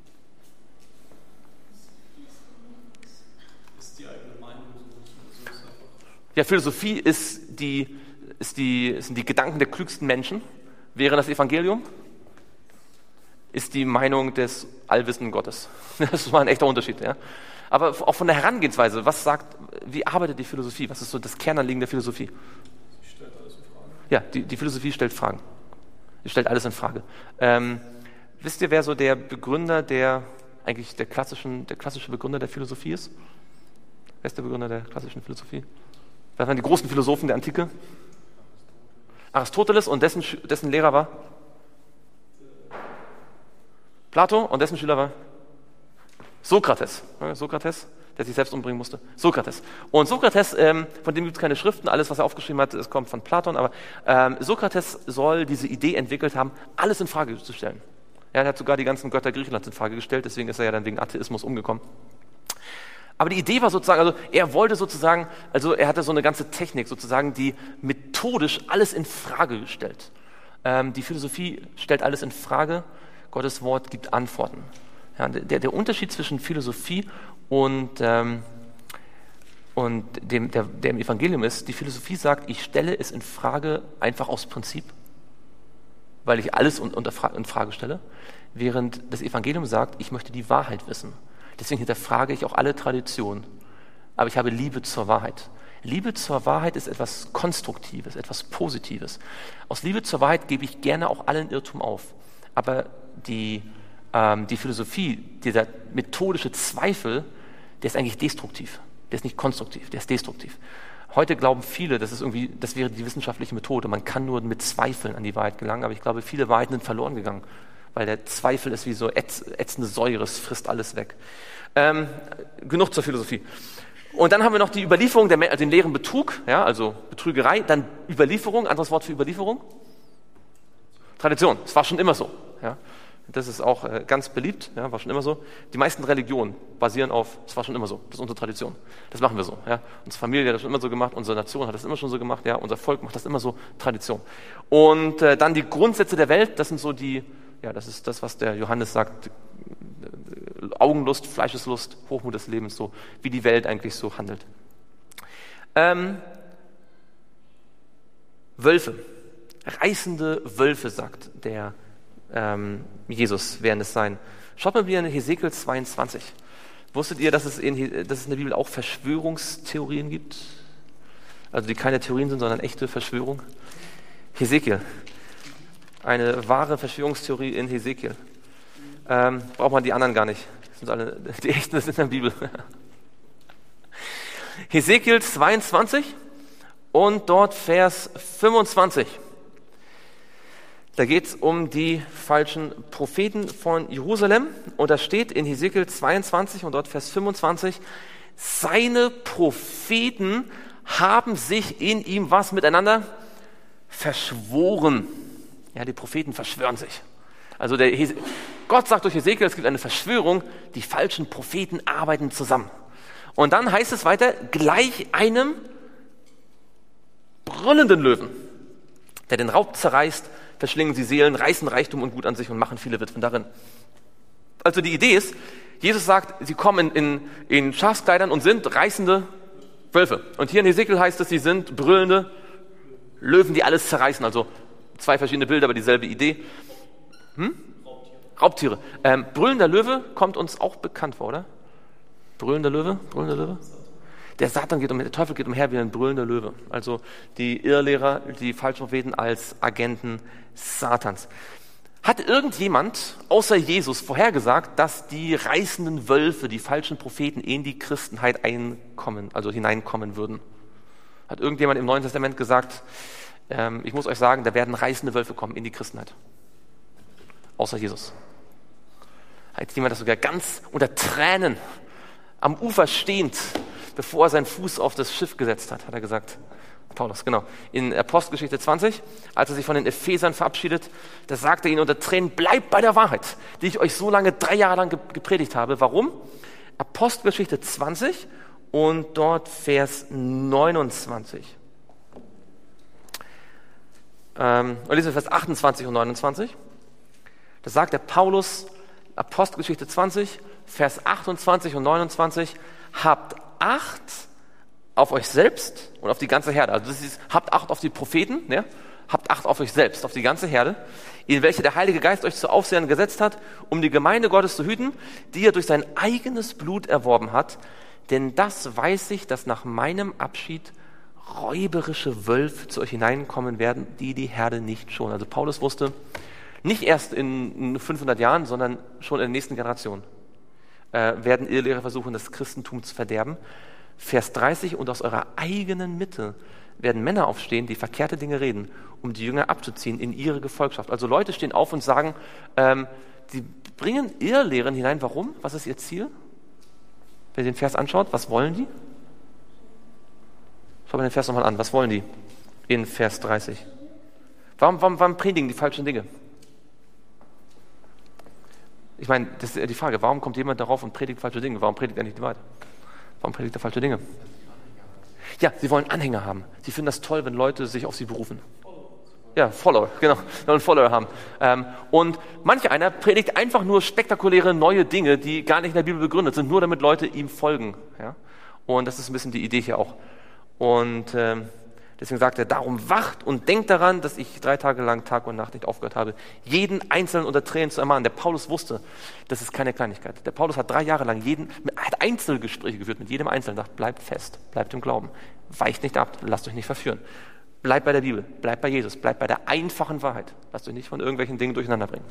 Ist die eigene Meinung. Ja, Philosophie sind die Gedanken der klügsten Menschen. Wäre das Evangelium? Ist die Meinung des allwissenden Gottes. Das ist mal ein echter Unterschied. Ja? Aber auch von der Herangehensweise, wie arbeitet die Philosophie? Was ist so das Kernanliegen der Philosophie? Sie stellt alles in Frage. Ja, die Philosophie stellt Fragen. Sie stellt alles in Frage. Wisst ihr, wer so der Begründer der klassische Begründer der Philosophie ist? Wer ist der Begründer der klassischen Philosophie? Wer waren die großen Philosophen der Antike? Aristoteles, und dessen Lehrer war? Plato, und dessen Schüler war? Sokrates. Sokrates, der sich selbst umbringen musste. Sokrates. Und Sokrates, von dem gibt es keine Schriften, alles, was er aufgeschrieben hat, es kommt von Platon, aber Sokrates soll diese Idee entwickelt haben, alles in Frage zu stellen. Er hat sogar die ganzen Götter Griechenlands in Frage gestellt, deswegen ist er ja dann wegen Atheismus umgekommen. Aber die Idee war sozusagen, er hatte so eine ganze Technik sozusagen, die methodisch alles in Frage stellt. Die Philosophie stellt alles in Frage, Gottes Wort gibt Antworten. Ja, der Unterschied zwischen Philosophie und dem Evangelium ist, die Philosophie sagt, ich stelle es in Frage einfach aus Prinzip, weil ich alles in Frage stelle, während das Evangelium sagt, ich möchte die Wahrheit wissen. Deswegen hinterfrage ich auch alle Traditionen. Aber ich habe Liebe zur Wahrheit. Liebe zur Wahrheit ist etwas Konstruktives, etwas Positives. Aus Liebe zur Wahrheit gebe ich gerne auch allen Irrtum auf. Aber die Philosophie, dieser methodische Zweifel, der ist eigentlich destruktiv. Der ist nicht konstruktiv, der ist destruktiv. Heute glauben viele, das wäre die wissenschaftliche Methode. Man kann nur mit Zweifeln an die Wahrheit gelangen, aber ich glaube, viele Wahrheiten sind verloren gegangen, weil der Zweifel ist wie so ätzende Säure, es frisst alles weg. Genug zur Philosophie. Und dann haben wir noch die Überlieferung, den leeren Betrug, ja, also Betrügerei, dann Überlieferung, anderes Wort für Überlieferung? Tradition, es war schon immer so. Ja. Das ist auch ganz beliebt, ja, war schon immer so. Die meisten Religionen basieren auf, es war schon immer so, das ist unsere Tradition. Das machen wir so. Ja. Unsere Familie hat das schon immer so gemacht, unsere Nation hat das immer schon so gemacht, ja, unser Volk macht das immer so, Tradition. Und dann die Grundsätze der Welt, das sind so das ist das, was der Johannes sagt, Augenlust, Fleischeslust, Hochmut des Lebens, so wie die Welt eigentlich so handelt. Wölfe, reißende Wölfe, sagt der Jesus, werden es sein. Schaut mal wieder in Hesekiel 22. Wusstet ihr, dass es in der Bibel auch Verschwörungstheorien gibt? Also die keine Theorien sind, sondern echte Verschwörung. Hesekiel. Eine wahre Verschwörungstheorie in Hesekiel. Braucht man die anderen gar nicht. Das sind alle, die echten sind in der Bibel. Hesekiel 22 und dort Vers 25. Da geht es um die falschen Propheten von Jerusalem. Und da steht in Hesekiel 22 und dort Vers 25, seine Propheten haben sich in ihm was miteinander? Verschworen. Ja, die Propheten verschwören sich. Also Gott sagt durch Hesekiel, es gibt eine Verschwörung, die falschen Propheten arbeiten zusammen. Und dann heißt es weiter, gleich einem brüllenden Löwen, der den Raub zerreißt, verschlingen sie Seelen, reißen Reichtum und Gut an sich und machen viele Witwen darin. Also die Idee ist, Jesus sagt, sie kommen in Schafskleidern und sind reißende Wölfe. Und hier in Hesekiel heißt es, sie sind brüllende Löwen, die alles zerreißen. Also zwei verschiedene Bilder, aber dieselbe Idee. Raubtiere. Brüllender Löwe kommt uns auch bekannt vor, oder? Brüllender Löwe? Der Teufel geht umher wie ein brüllender Löwe. Also die Irrlehrer, die falschen Propheten als Agenten Satans. Hat irgendjemand außer Jesus vorhergesagt, dass die reißenden Wölfe, die falschen Propheten in die Christenheit hineinkommen würden? Hat irgendjemand im Neuen Testament gesagt, ich muss euch sagen, da werden reißende Wölfe kommen in die Christenheit? Außer Jesus. Hat jemand das sogar ganz unter Tränen am Ufer stehend, bevor er seinen Fuß auf das Schiff gesetzt hat er gesagt, Paulus, genau, in Apostelgeschichte 20, als er sich von den Ephesern verabschiedet, da sagt er ihnen unter Tränen, bleibt bei der Wahrheit, die ich euch so lange 3 Jahre lang gepredigt habe. Warum? Apostelgeschichte 20 und dort Vers 29. Und lesen wir Vers 28 und 29. Da sagt der Paulus, Apostelgeschichte 20, Vers 28 und 29, habt Acht auf euch selbst und auf die ganze Herde. Also das ist, habt Acht auf die Propheten, ne? Habt Acht auf euch selbst, auf die ganze Herde, in welche der Heilige Geist euch zu Aufsehern gesetzt hat, um die Gemeinde Gottes zu hüten, die er durch sein eigenes Blut erworben hat. Denn das weiß ich, dass nach meinem Abschied räuberische Wölfe zu euch hineinkommen werden, die die Herde nicht schonen. Also Paulus wusste, nicht erst in 500 Jahren, sondern schon in der nächsten Generation werden Irrlehrer versuchen, das Christentum zu verderben. Vers 30, und aus eurer eigenen Mitte werden Männer aufstehen, die verkehrte Dinge reden, um die Jünger abzuziehen in ihre Gefolgschaft. Also Leute stehen auf und sagen, die bringen Irrlehren hinein. Warum? Was ist ihr Ziel? Wer den Vers anschaut, was wollen die? Schau mal den Vers nochmal an. Was wollen die in Vers 30? Warum predigen die falschen Dinge? Ich meine, das ist die Frage, warum kommt jemand darauf und predigt falsche Dinge? Warum predigt er nicht die Wahrheit? Warum predigt er falsche Dinge? Ja, sie wollen Anhänger haben. Sie finden das toll, wenn Leute sich auf sie berufen. Ja, Follower, genau, wollen Follower haben. Und manch einer predigt einfach nur spektakuläre neue Dinge, die gar nicht in der Bibel begründet sind, nur damit Leute ihm folgen. Ja? Und das ist ein bisschen die Idee hier auch. Und deswegen sagt er, darum wacht und denkt daran, dass ich 3 Tage lang Tag und Nacht nicht aufgehört habe, jeden Einzelnen unter Tränen zu ermahnen. Der Paulus wusste, das ist keine Kleinigkeit. Der Paulus hat 3 Jahre lang hat Einzelgespräche geführt mit jedem Einzelnen, sagt, bleibt fest, bleibt im Glauben, weicht nicht ab, lasst euch nicht verführen. Bleibt bei der Bibel, bleibt bei Jesus, bleibt bei der einfachen Wahrheit. Lasst euch nicht von irgendwelchen Dingen durcheinander bringen.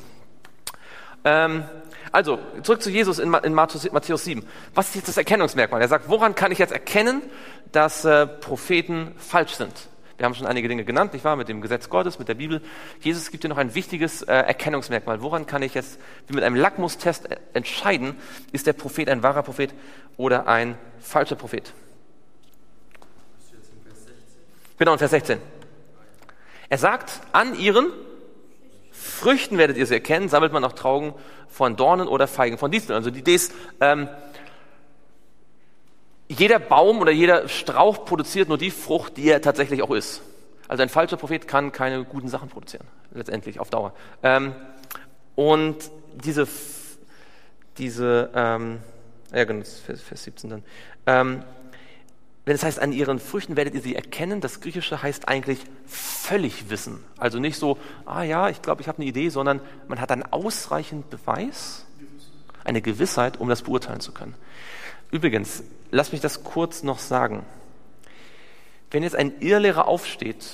Also, zurück zu Jesus in Matthäus 7. Was ist jetzt das Erkennungsmerkmal? Er sagt, woran kann ich jetzt erkennen, dass Propheten falsch sind? Wir haben schon einige Dinge genannt, nicht wahr? Mit dem Gesetz Gottes, mit der Bibel. Jesus gibt dir noch ein wichtiges Erkennungsmerkmal. Woran kann ich jetzt wie mit einem Lackmustest entscheiden, ist der Prophet ein wahrer Prophet oder ein falscher Prophet? Genau, in Vers 16. Er sagt, an ihren Früchten werdet ihr sie erkennen, sammelt man auch Trauben von Dornen oder Feigen von Disteln. Also die Idee ist, jeder Baum oder jeder Strauch produziert nur die Frucht, die er tatsächlich auch ist. Also ein falscher Prophet kann keine guten Sachen produzieren, letztendlich auf Dauer. Und ja genau, Vers 17 dann. Wenn es heißt, an ihren Früchten werdet ihr sie erkennen, das Griechische heißt eigentlich völlig wissen. Also nicht so, ja, ich glaube, ich habe eine Idee, sondern man hat einen ausreichenden Beweis, eine Gewissheit, um das beurteilen zu können. Übrigens, lass mich das kurz noch sagen. Wenn jetzt ein Irrlehrer aufsteht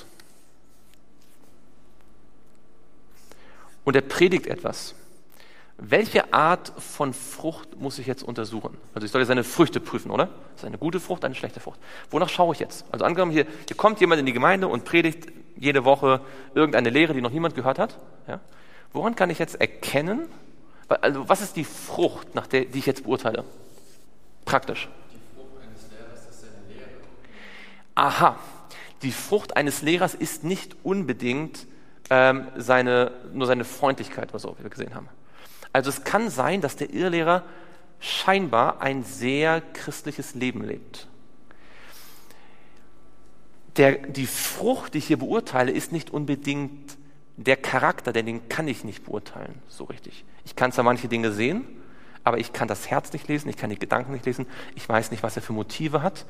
und er predigt etwas, welche Art von Frucht muss ich jetzt untersuchen? Also ich soll ja seine Früchte prüfen, oder? Das ist eine gute Frucht, eine schlechte Frucht. Wonach schaue ich jetzt? Also angenommen, hier kommt jemand in die Gemeinde und predigt jede Woche irgendeine Lehre, die noch niemand gehört hat. Ja? Woran kann ich jetzt erkennen, also was ist die Frucht, die ich jetzt beurteile? Praktisch. Die Frucht eines Lehrers ist seine Lehre. Aha, die Frucht eines Lehrers ist nicht unbedingt nur seine Freundlichkeit oder so, wie wir gesehen haben. Also es kann sein, dass der Irrlehrer scheinbar ein sehr christliches Leben lebt. Die Frucht, die ich hier beurteile, ist nicht unbedingt der Charakter, denn den kann ich nicht beurteilen, so richtig. Ich kann zwar manche Dinge sehen, aber ich kann das Herz nicht lesen, ich kann die Gedanken nicht lesen, ich weiß nicht, was er für Motive hat.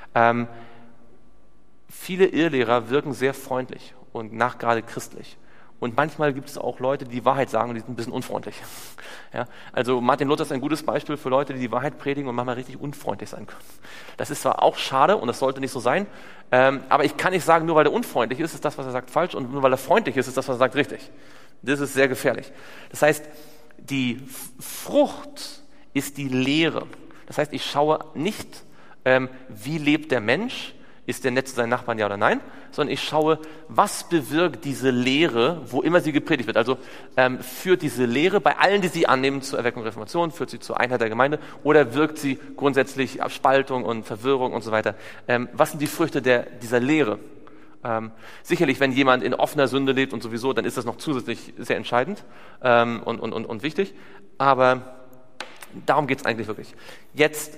Viele Irrlehrer wirken sehr freundlich und nachgerade christlich. Und manchmal gibt es auch Leute, die die Wahrheit sagen und die sind ein bisschen unfreundlich. Ja, also Martin Luther ist ein gutes Beispiel für Leute, die die Wahrheit predigen und manchmal richtig unfreundlich sein können. Das ist zwar auch schade und das sollte nicht so sein, aber ich kann nicht sagen, nur weil er unfreundlich ist, ist das, was er sagt, falsch und nur weil er freundlich ist, ist das, was er sagt, richtig. Das ist sehr gefährlich. Das heißt, die Frucht ist die Lehre. Das heißt, ich schaue nicht, wie lebt der Mensch, ist der nett zu seinen Nachbarn, ja oder nein, sondern ich schaue, was bewirkt diese Lehre, wo immer sie gepredigt wird. Also führt diese Lehre bei allen, die sie annehmen, zur Erweckung und Reformation, führt sie zur Einheit der Gemeinde oder wirkt sie grundsätzlich auf Spaltung und Verwirrung und so weiter. Was sind die Früchte dieser Lehre? Sicherlich, wenn jemand in offener Sünde lebt und sowieso, dann ist das noch zusätzlich sehr entscheidend und wichtig, aber darum geht es eigentlich wirklich. Jetzt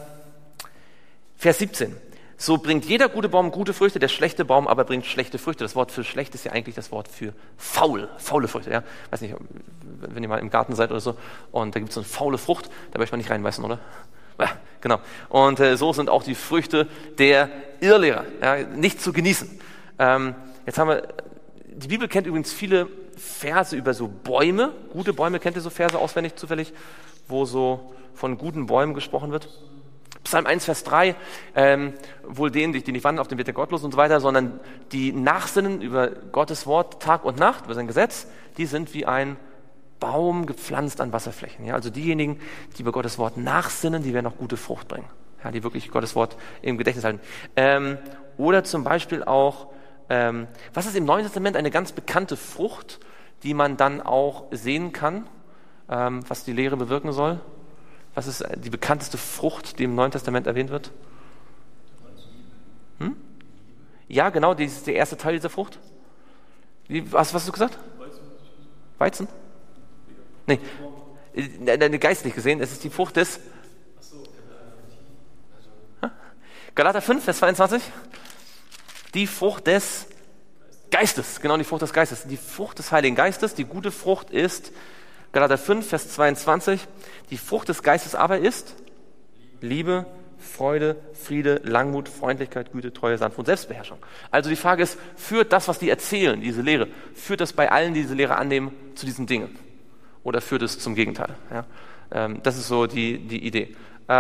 Vers 17. So bringt jeder gute Baum gute Früchte, der schlechte Baum aber bringt schlechte Früchte. Das Wort für schlecht ist ja eigentlich das Wort für faule Früchte. Ja? Weiß nicht, wenn ihr mal im Garten seid oder so und da gibt es so eine faule Frucht, da möchte man nicht reinbeißen, oder? Ja, genau. Und so sind auch die Früchte der Irrlehrer, ja, nicht zu genießen. Jetzt haben wir, die Bibel kennt übrigens viele Verse über so Bäume, gute Bäume. Kennt ihr so Verse auswendig zufällig, wo so von guten Bäumen gesprochen wird? Psalm 1, Vers 3, wohl denen, die nicht wandeln auf dem Weg der Gottlosen und so weiter, sondern die nachsinnen über Gottes Wort Tag und Nacht, über sein Gesetz, die sind wie ein Baum gepflanzt an Wasserflächen. Ja? Also diejenigen, die über Gottes Wort nachsinnen, die werden auch gute Frucht bringen, ja? Die wirklich Gottes Wort im Gedächtnis halten. Oder zum Beispiel auch, was ist im Neuen Testament eine ganz bekannte Frucht, die man dann auch sehen kann, was die Lehre bewirken soll? Was ist die bekannteste Frucht, die im Neuen Testament erwähnt wird? Ja, genau, das ist der erste Teil dieser Frucht. Was hast du gesagt? Weizen? Nee, geistlich gesehen, es ist die Frucht des... Galater 5, Vers 22. Die Frucht des Geistes, genau, die Frucht des Geistes. Die Frucht des Heiligen Geistes, die gute Frucht ist... Galater 5, Vers 22, die Frucht des Geistes aber ist Liebe, Freude, Friede, Langmut, Freundlichkeit, Güte, Treue, Sanftmut, Selbstbeherrschung. Also die Frage ist, führt das, was die erzählen, diese Lehre, führt das bei allen, die diese Lehre annehmen, zu diesen Dingen? Oder führt es zum Gegenteil? Ja? Das ist so die Idee.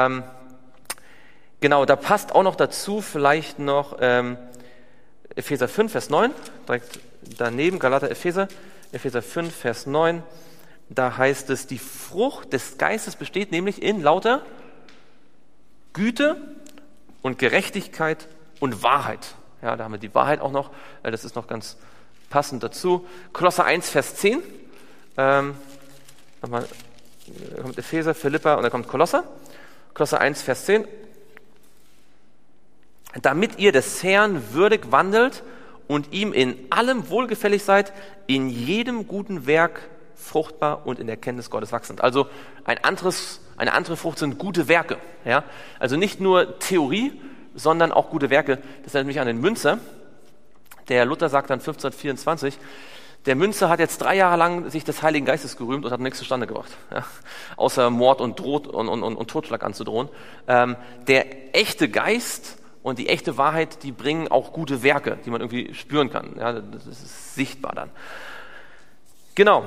Genau, da passt auch noch dazu vielleicht noch Epheser 5, Vers 9, direkt daneben, Galater, Epheser 5, Vers 9. Da heißt es, die Frucht des Geistes besteht nämlich in lauter Güte und Gerechtigkeit und Wahrheit. Ja, da haben wir die Wahrheit auch noch, das ist noch ganz passend dazu. Kolosser 1, Vers 10. Nochmal, da kommt Epheser, Philipper und dann kommt Kolosser. Kolosser 1, Vers 10. Damit ihr des Herrn würdig wandelt und ihm in allem wohlgefällig seid, in jedem guten Werk fruchtbar und in der Kenntnis Gottes wachsend. Also eine andere Frucht sind gute Werke. Ja? Also nicht nur Theorie, sondern auch gute Werke. Das erinnert mich an den Münzer. Der Luther sagt dann 1524, der Münzer hat jetzt 3 Jahre lang sich des Heiligen Geistes gerühmt und hat nichts zustande gebracht. Ja? Außer Mord und Totschlag anzudrohen. Der echte Geist und die echte Wahrheit, die bringen auch gute Werke, die man irgendwie spüren kann. Ja? Das ist sichtbar dann. Genau.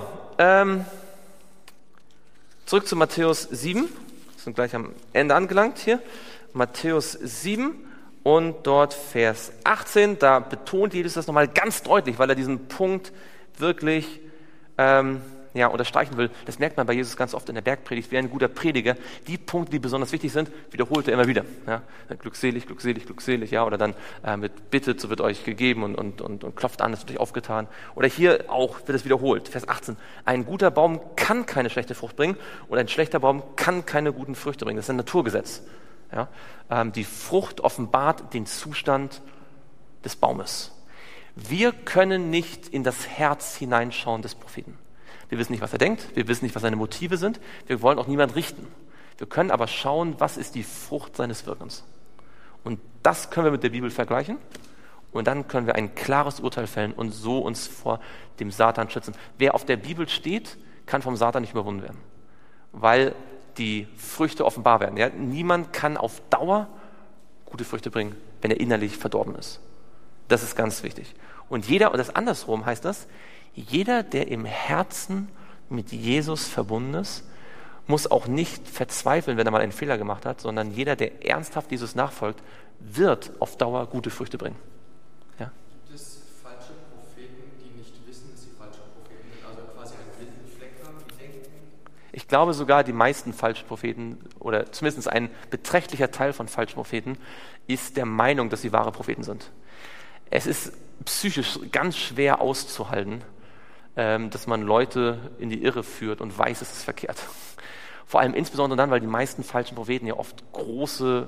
Zurück zu Matthäus 7. Wir sind gleich am Ende angelangt hier. Matthäus 7 und dort Vers 18. Da betont Jesus das nochmal ganz deutlich, weil er diesen Punkt wirklich unterstreichen will. Das merkt man bei Jesus ganz oft in der Bergpredigt. Wie ein guter Prediger, die Punkte, die besonders wichtig sind, wiederholt er immer wieder. Ja? Glückselig, glückselig, glückselig. Ja? Oder dann mit bittet, so wird euch gegeben und klopft an, es wird euch aufgetan. Oder hier auch wird es wiederholt. Vers 18. Ein guter Baum kann keine schlechte Frucht bringen und ein schlechter Baum kann keine guten Früchte bringen. Das ist ein Naturgesetz. Ja? Die Frucht offenbart den Zustand des Baumes. Wir können nicht in das Herz hineinschauen des Propheten. Wir wissen nicht, was er denkt, wir wissen nicht, was seine Motive sind, wir wollen auch niemand richten. Wir können aber schauen, was ist die Frucht seines Wirkens. Und das können wir mit der Bibel vergleichen und dann können wir ein klares Urteil fällen und so uns vor dem Satan schützen. Wer auf der Bibel steht, kann vom Satan nicht überwunden werden, weil die Früchte offenbar werden. Ja? Niemand kann auf Dauer gute Früchte bringen, wenn er innerlich verdorben ist. Das ist ganz wichtig. Und das andersrum heißt das, jeder, der im Herzen mit Jesus verbunden ist, muss auch nicht verzweifeln, wenn er mal einen Fehler gemacht hat, sondern jeder, der ernsthaft Jesus nachfolgt, wird auf Dauer gute Früchte bringen. Ja? Gibt es falsche Propheten, die nicht wissen, dass sie falsche Propheten sind, also quasi einen blinden Fleck haben, die denken? Ich glaube sogar, die meisten falschen Propheten oder zumindest ein beträchtlicher Teil von falschen Propheten ist der Meinung, dass sie wahre Propheten sind. Es ist psychisch ganz schwer auszuhalten, dass man Leute in die Irre führt und weiß, es ist verkehrt. Vor allem insbesondere dann, weil die meisten falschen Propheten ja oft große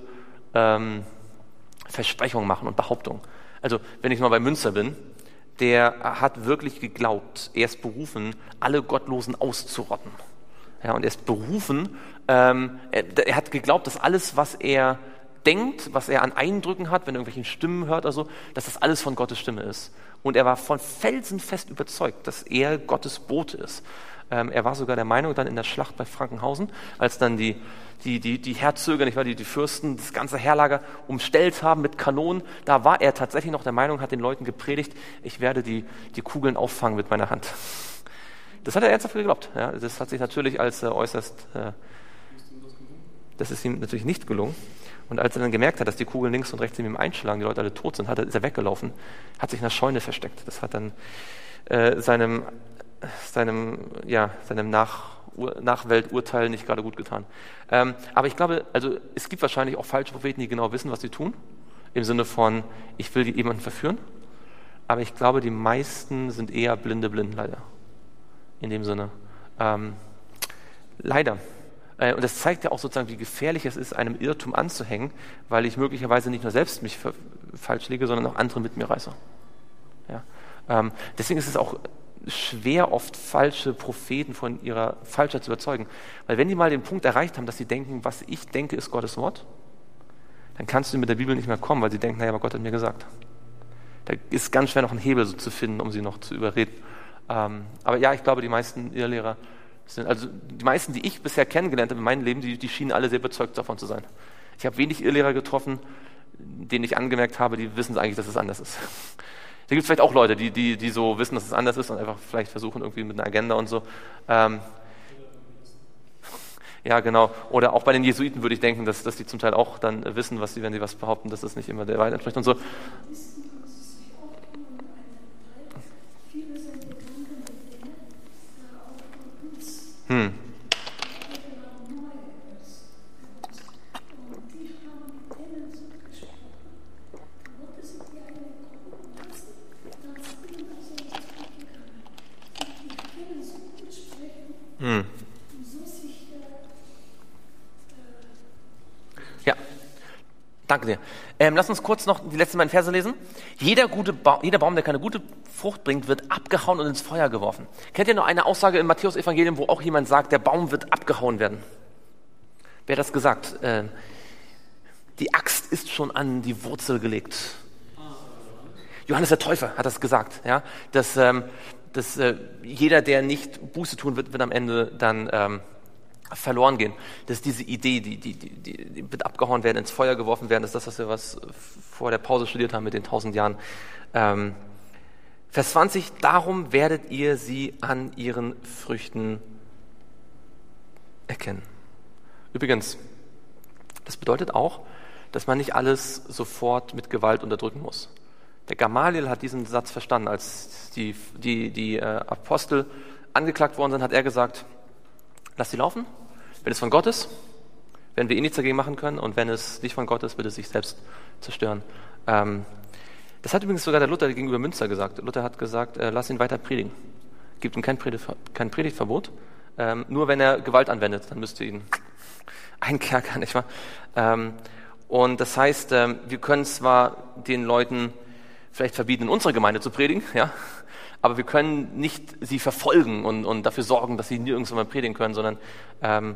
Versprechungen machen und Behauptungen. Also wenn ich mal bei Münzer bin, der hat wirklich geglaubt, er ist berufen, alle Gottlosen auszurotten. Ja, und er ist berufen, er hat geglaubt, dass alles, was er denkt, was er an Eindrücken hat, wenn er irgendwelche Stimmen hört oder so, dass das alles von Gottes Stimme ist. Und er war von felsenfest überzeugt, dass er Gottes Bote ist. Er war sogar der Meinung, dann in der Schlacht bei Frankenhausen, als dann die Herzöge, nicht wahr, die Fürsten, das ganze Heerlager umstellt haben mit Kanonen, da war er tatsächlich noch der Meinung, hat den Leuten gepredigt, ich werde die Kugeln auffangen mit meiner Hand. Das hat er ernsthaft geglaubt. Ja. Das hat sich natürlich als das ist ihm natürlich nicht gelungen. Und als er dann gemerkt hat, dass die Kugeln links und rechts in ihm einschlagen, die Leute alle tot sind, ist er weggelaufen, hat sich in der Scheune versteckt. Das hat dann seinem Nachwelturteil nicht gerade gut getan. Aber ich glaube, also es gibt wahrscheinlich auch falsche Propheten, die genau wissen, was sie tun, im Sinne von, ich will jemanden verführen, aber ich glaube, die meisten sind eher blinde Blinden, leider. In dem Sinne. Leider. Und das zeigt ja auch sozusagen, wie gefährlich es ist, einem Irrtum anzuhängen, weil ich möglicherweise nicht nur selbst mich falsch liege, sondern auch andere mit mir reiße. Ja? Deswegen ist es auch schwer, oft falsche Propheten von ihrer Falschheit zu überzeugen. Weil wenn die mal den Punkt erreicht haben, dass sie denken, was ich denke, ist Gottes Wort, dann kannst du mit der Bibel nicht mehr kommen, weil sie denken, naja, aber Gott hat mir gesagt. Da ist ganz schwer noch einen Hebel so zu finden, um sie noch zu überreden. Aber ja, ich glaube, die meisten Irrlehrer sind, also die meisten, die ich bisher kennengelernt habe in meinem Leben, die schienen alle sehr überzeugt davon zu sein. Ich habe wenig Irrlehrer getroffen, denen ich angemerkt habe, die wissen eigentlich, dass es anders ist. Da gibt es vielleicht auch Leute, die so wissen, dass es anders ist und einfach vielleicht versuchen irgendwie mit einer Agenda und so. Ja, genau. Oder auch bei den Jesuiten würde ich denken, dass die zum Teil auch dann wissen, wenn sie was behaupten, dass das nicht immer der Wahrheit entspricht und so. Ja, danke dir. Lass uns kurz noch die letzten beiden Verse lesen. Jeder Baum, der keine gute Frucht bringt, wird abgehauen und ins Feuer geworfen. Kennt ihr noch eine Aussage im Matthäus-Evangelium, wo auch jemand sagt, der Baum wird abgehauen werden? Wer hat das gesagt? Die Axt ist schon an die Wurzel gelegt. Johannes der Täufer hat das gesagt, ja? Dass jeder, der nicht Buße tun wird am Ende dann verloren gehen. Das ist diese Idee, die wird abgehauen werden, ins Feuer geworfen werden. Das ist das, was wir vor der Pause studiert haben mit den 1000 Jahren. Vers 20, darum werdet ihr sie an ihren Früchten erkennen. Übrigens, das bedeutet auch, dass man nicht alles sofort mit Gewalt unterdrücken muss. Der Gamaliel hat diesen Satz verstanden, als die Apostel angeklagt worden sind, hat er gesagt, lass sie laufen. Wenn es von Gott ist, werden wir nichts dagegen machen können. Und wenn es nicht von Gott ist, wird es sich selbst zerstören. Das hat übrigens sogar der Luther gegenüber Münster gesagt. Luther hat gesagt, lass ihn weiter predigen. Gibt ihm kein Predigtverbot. Nur wenn er Gewalt anwendet, dann müsst ihr ihn einkerkern, nicht wahr? Und das heißt, wir können zwar den Leuten vielleicht verbieten, in unserer Gemeinde zu predigen, ja, aber wir können nicht sie verfolgen und dafür sorgen, dass sie nirgendwo mal predigen können, sondern an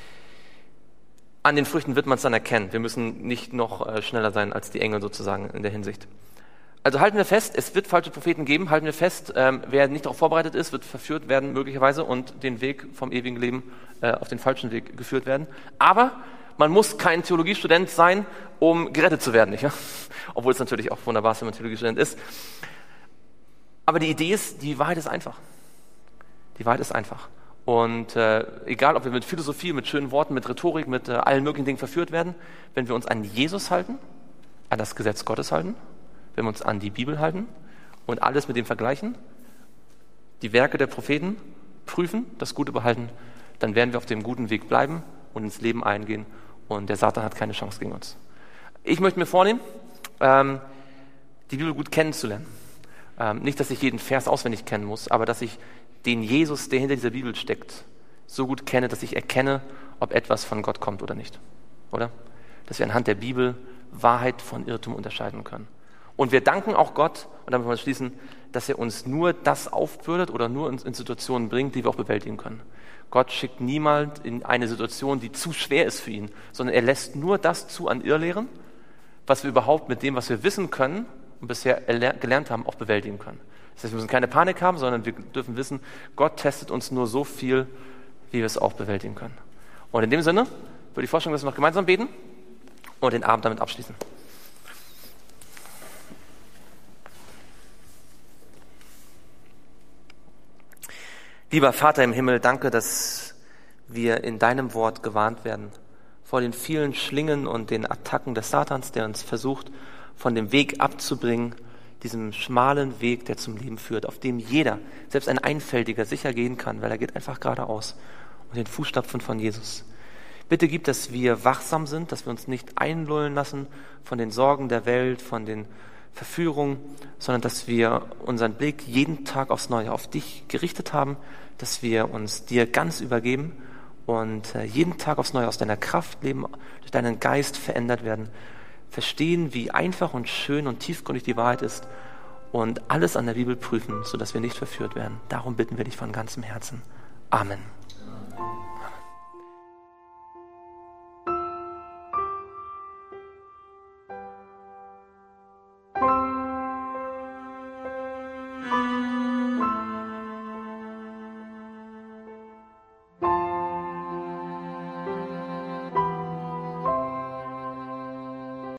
den Früchten wird man es dann erkennen. Wir müssen nicht noch schneller sein als die Engel sozusagen in der Hinsicht. Also halten wir fest, es wird falsche Propheten geben, halten wir fest, wer nicht darauf vorbereitet ist, wird verführt werden möglicherweise und den Weg vom ewigen Leben auf den falschen Weg geführt werden. Aber man muss kein Theologiestudent sein, um gerettet zu werden, nicht wahr? Obwohl es natürlich auch wunderbar ist, wenn man Theologiestudent ist. Aber die Idee ist, die Wahrheit ist einfach. Die Wahrheit ist einfach. Und egal, ob wir mit Philosophie, mit schönen Worten, mit Rhetorik, mit allen möglichen Dingen verführt werden, wenn wir uns an Jesus halten, an das Gesetz Gottes halten, wenn wir uns an die Bibel halten und alles mit dem vergleichen, die Werke der Propheten prüfen, das Gute behalten, dann werden wir auf dem guten Weg bleiben und ins Leben eingehen und der Satan hat keine Chance gegen uns. Ich möchte mir vornehmen, die Bibel gut kennenzulernen. Nicht, dass ich jeden Vers auswendig kennen muss, aber dass ich den Jesus, der hinter dieser Bibel steckt, so gut kenne, dass ich erkenne, ob etwas von Gott kommt oder nicht. Oder? Dass wir anhand der Bibel Wahrheit von Irrtum unterscheiden können. Und wir danken auch Gott, und damit wollen wir schließen, dass er uns nur das aufbürdet oder nur in Situationen bringt, die wir auch bewältigen können. Gott schickt niemand in eine Situation, die zu schwer ist für ihn, sondern er lässt nur das zu an Irrlehren, was wir überhaupt mit dem, was wir wissen können, und bisher gelernt haben, auch bewältigen können. Das heißt, wir müssen keine Panik haben, sondern wir dürfen wissen, Gott testet uns nur so viel, wie wir es auch bewältigen können. Und in dem Sinne würde ich vorschlagen, dass wir noch gemeinsam beten und den Abend damit abschließen. Lieber Vater im Himmel, danke, dass wir in deinem Wort gewarnt werden vor den vielen Schlingen und den Attacken des Satans, der uns versucht, von dem Weg abzubringen, diesem schmalen Weg, der zum Leben führt, auf dem jeder, selbst ein Einfältiger, sicher gehen kann, weil er geht einfach geradeaus und den Fußstapfen von Jesus. Bitte gib, dass wir wachsam sind, dass wir uns nicht einlullen lassen von den Sorgen der Welt, von den Verführungen, sondern dass wir unseren Blick jeden Tag aufs Neue auf dich gerichtet haben, dass wir uns dir ganz übergeben und jeden Tag aufs Neue aus deiner Kraft leben, durch deinen Geist verändert werden, verstehen, wie einfach und schön und tiefgründig die Wahrheit ist und alles an der Bibel prüfen, sodass wir nicht verführt werden. Darum bitten wir dich von ganzem Herzen. Amen.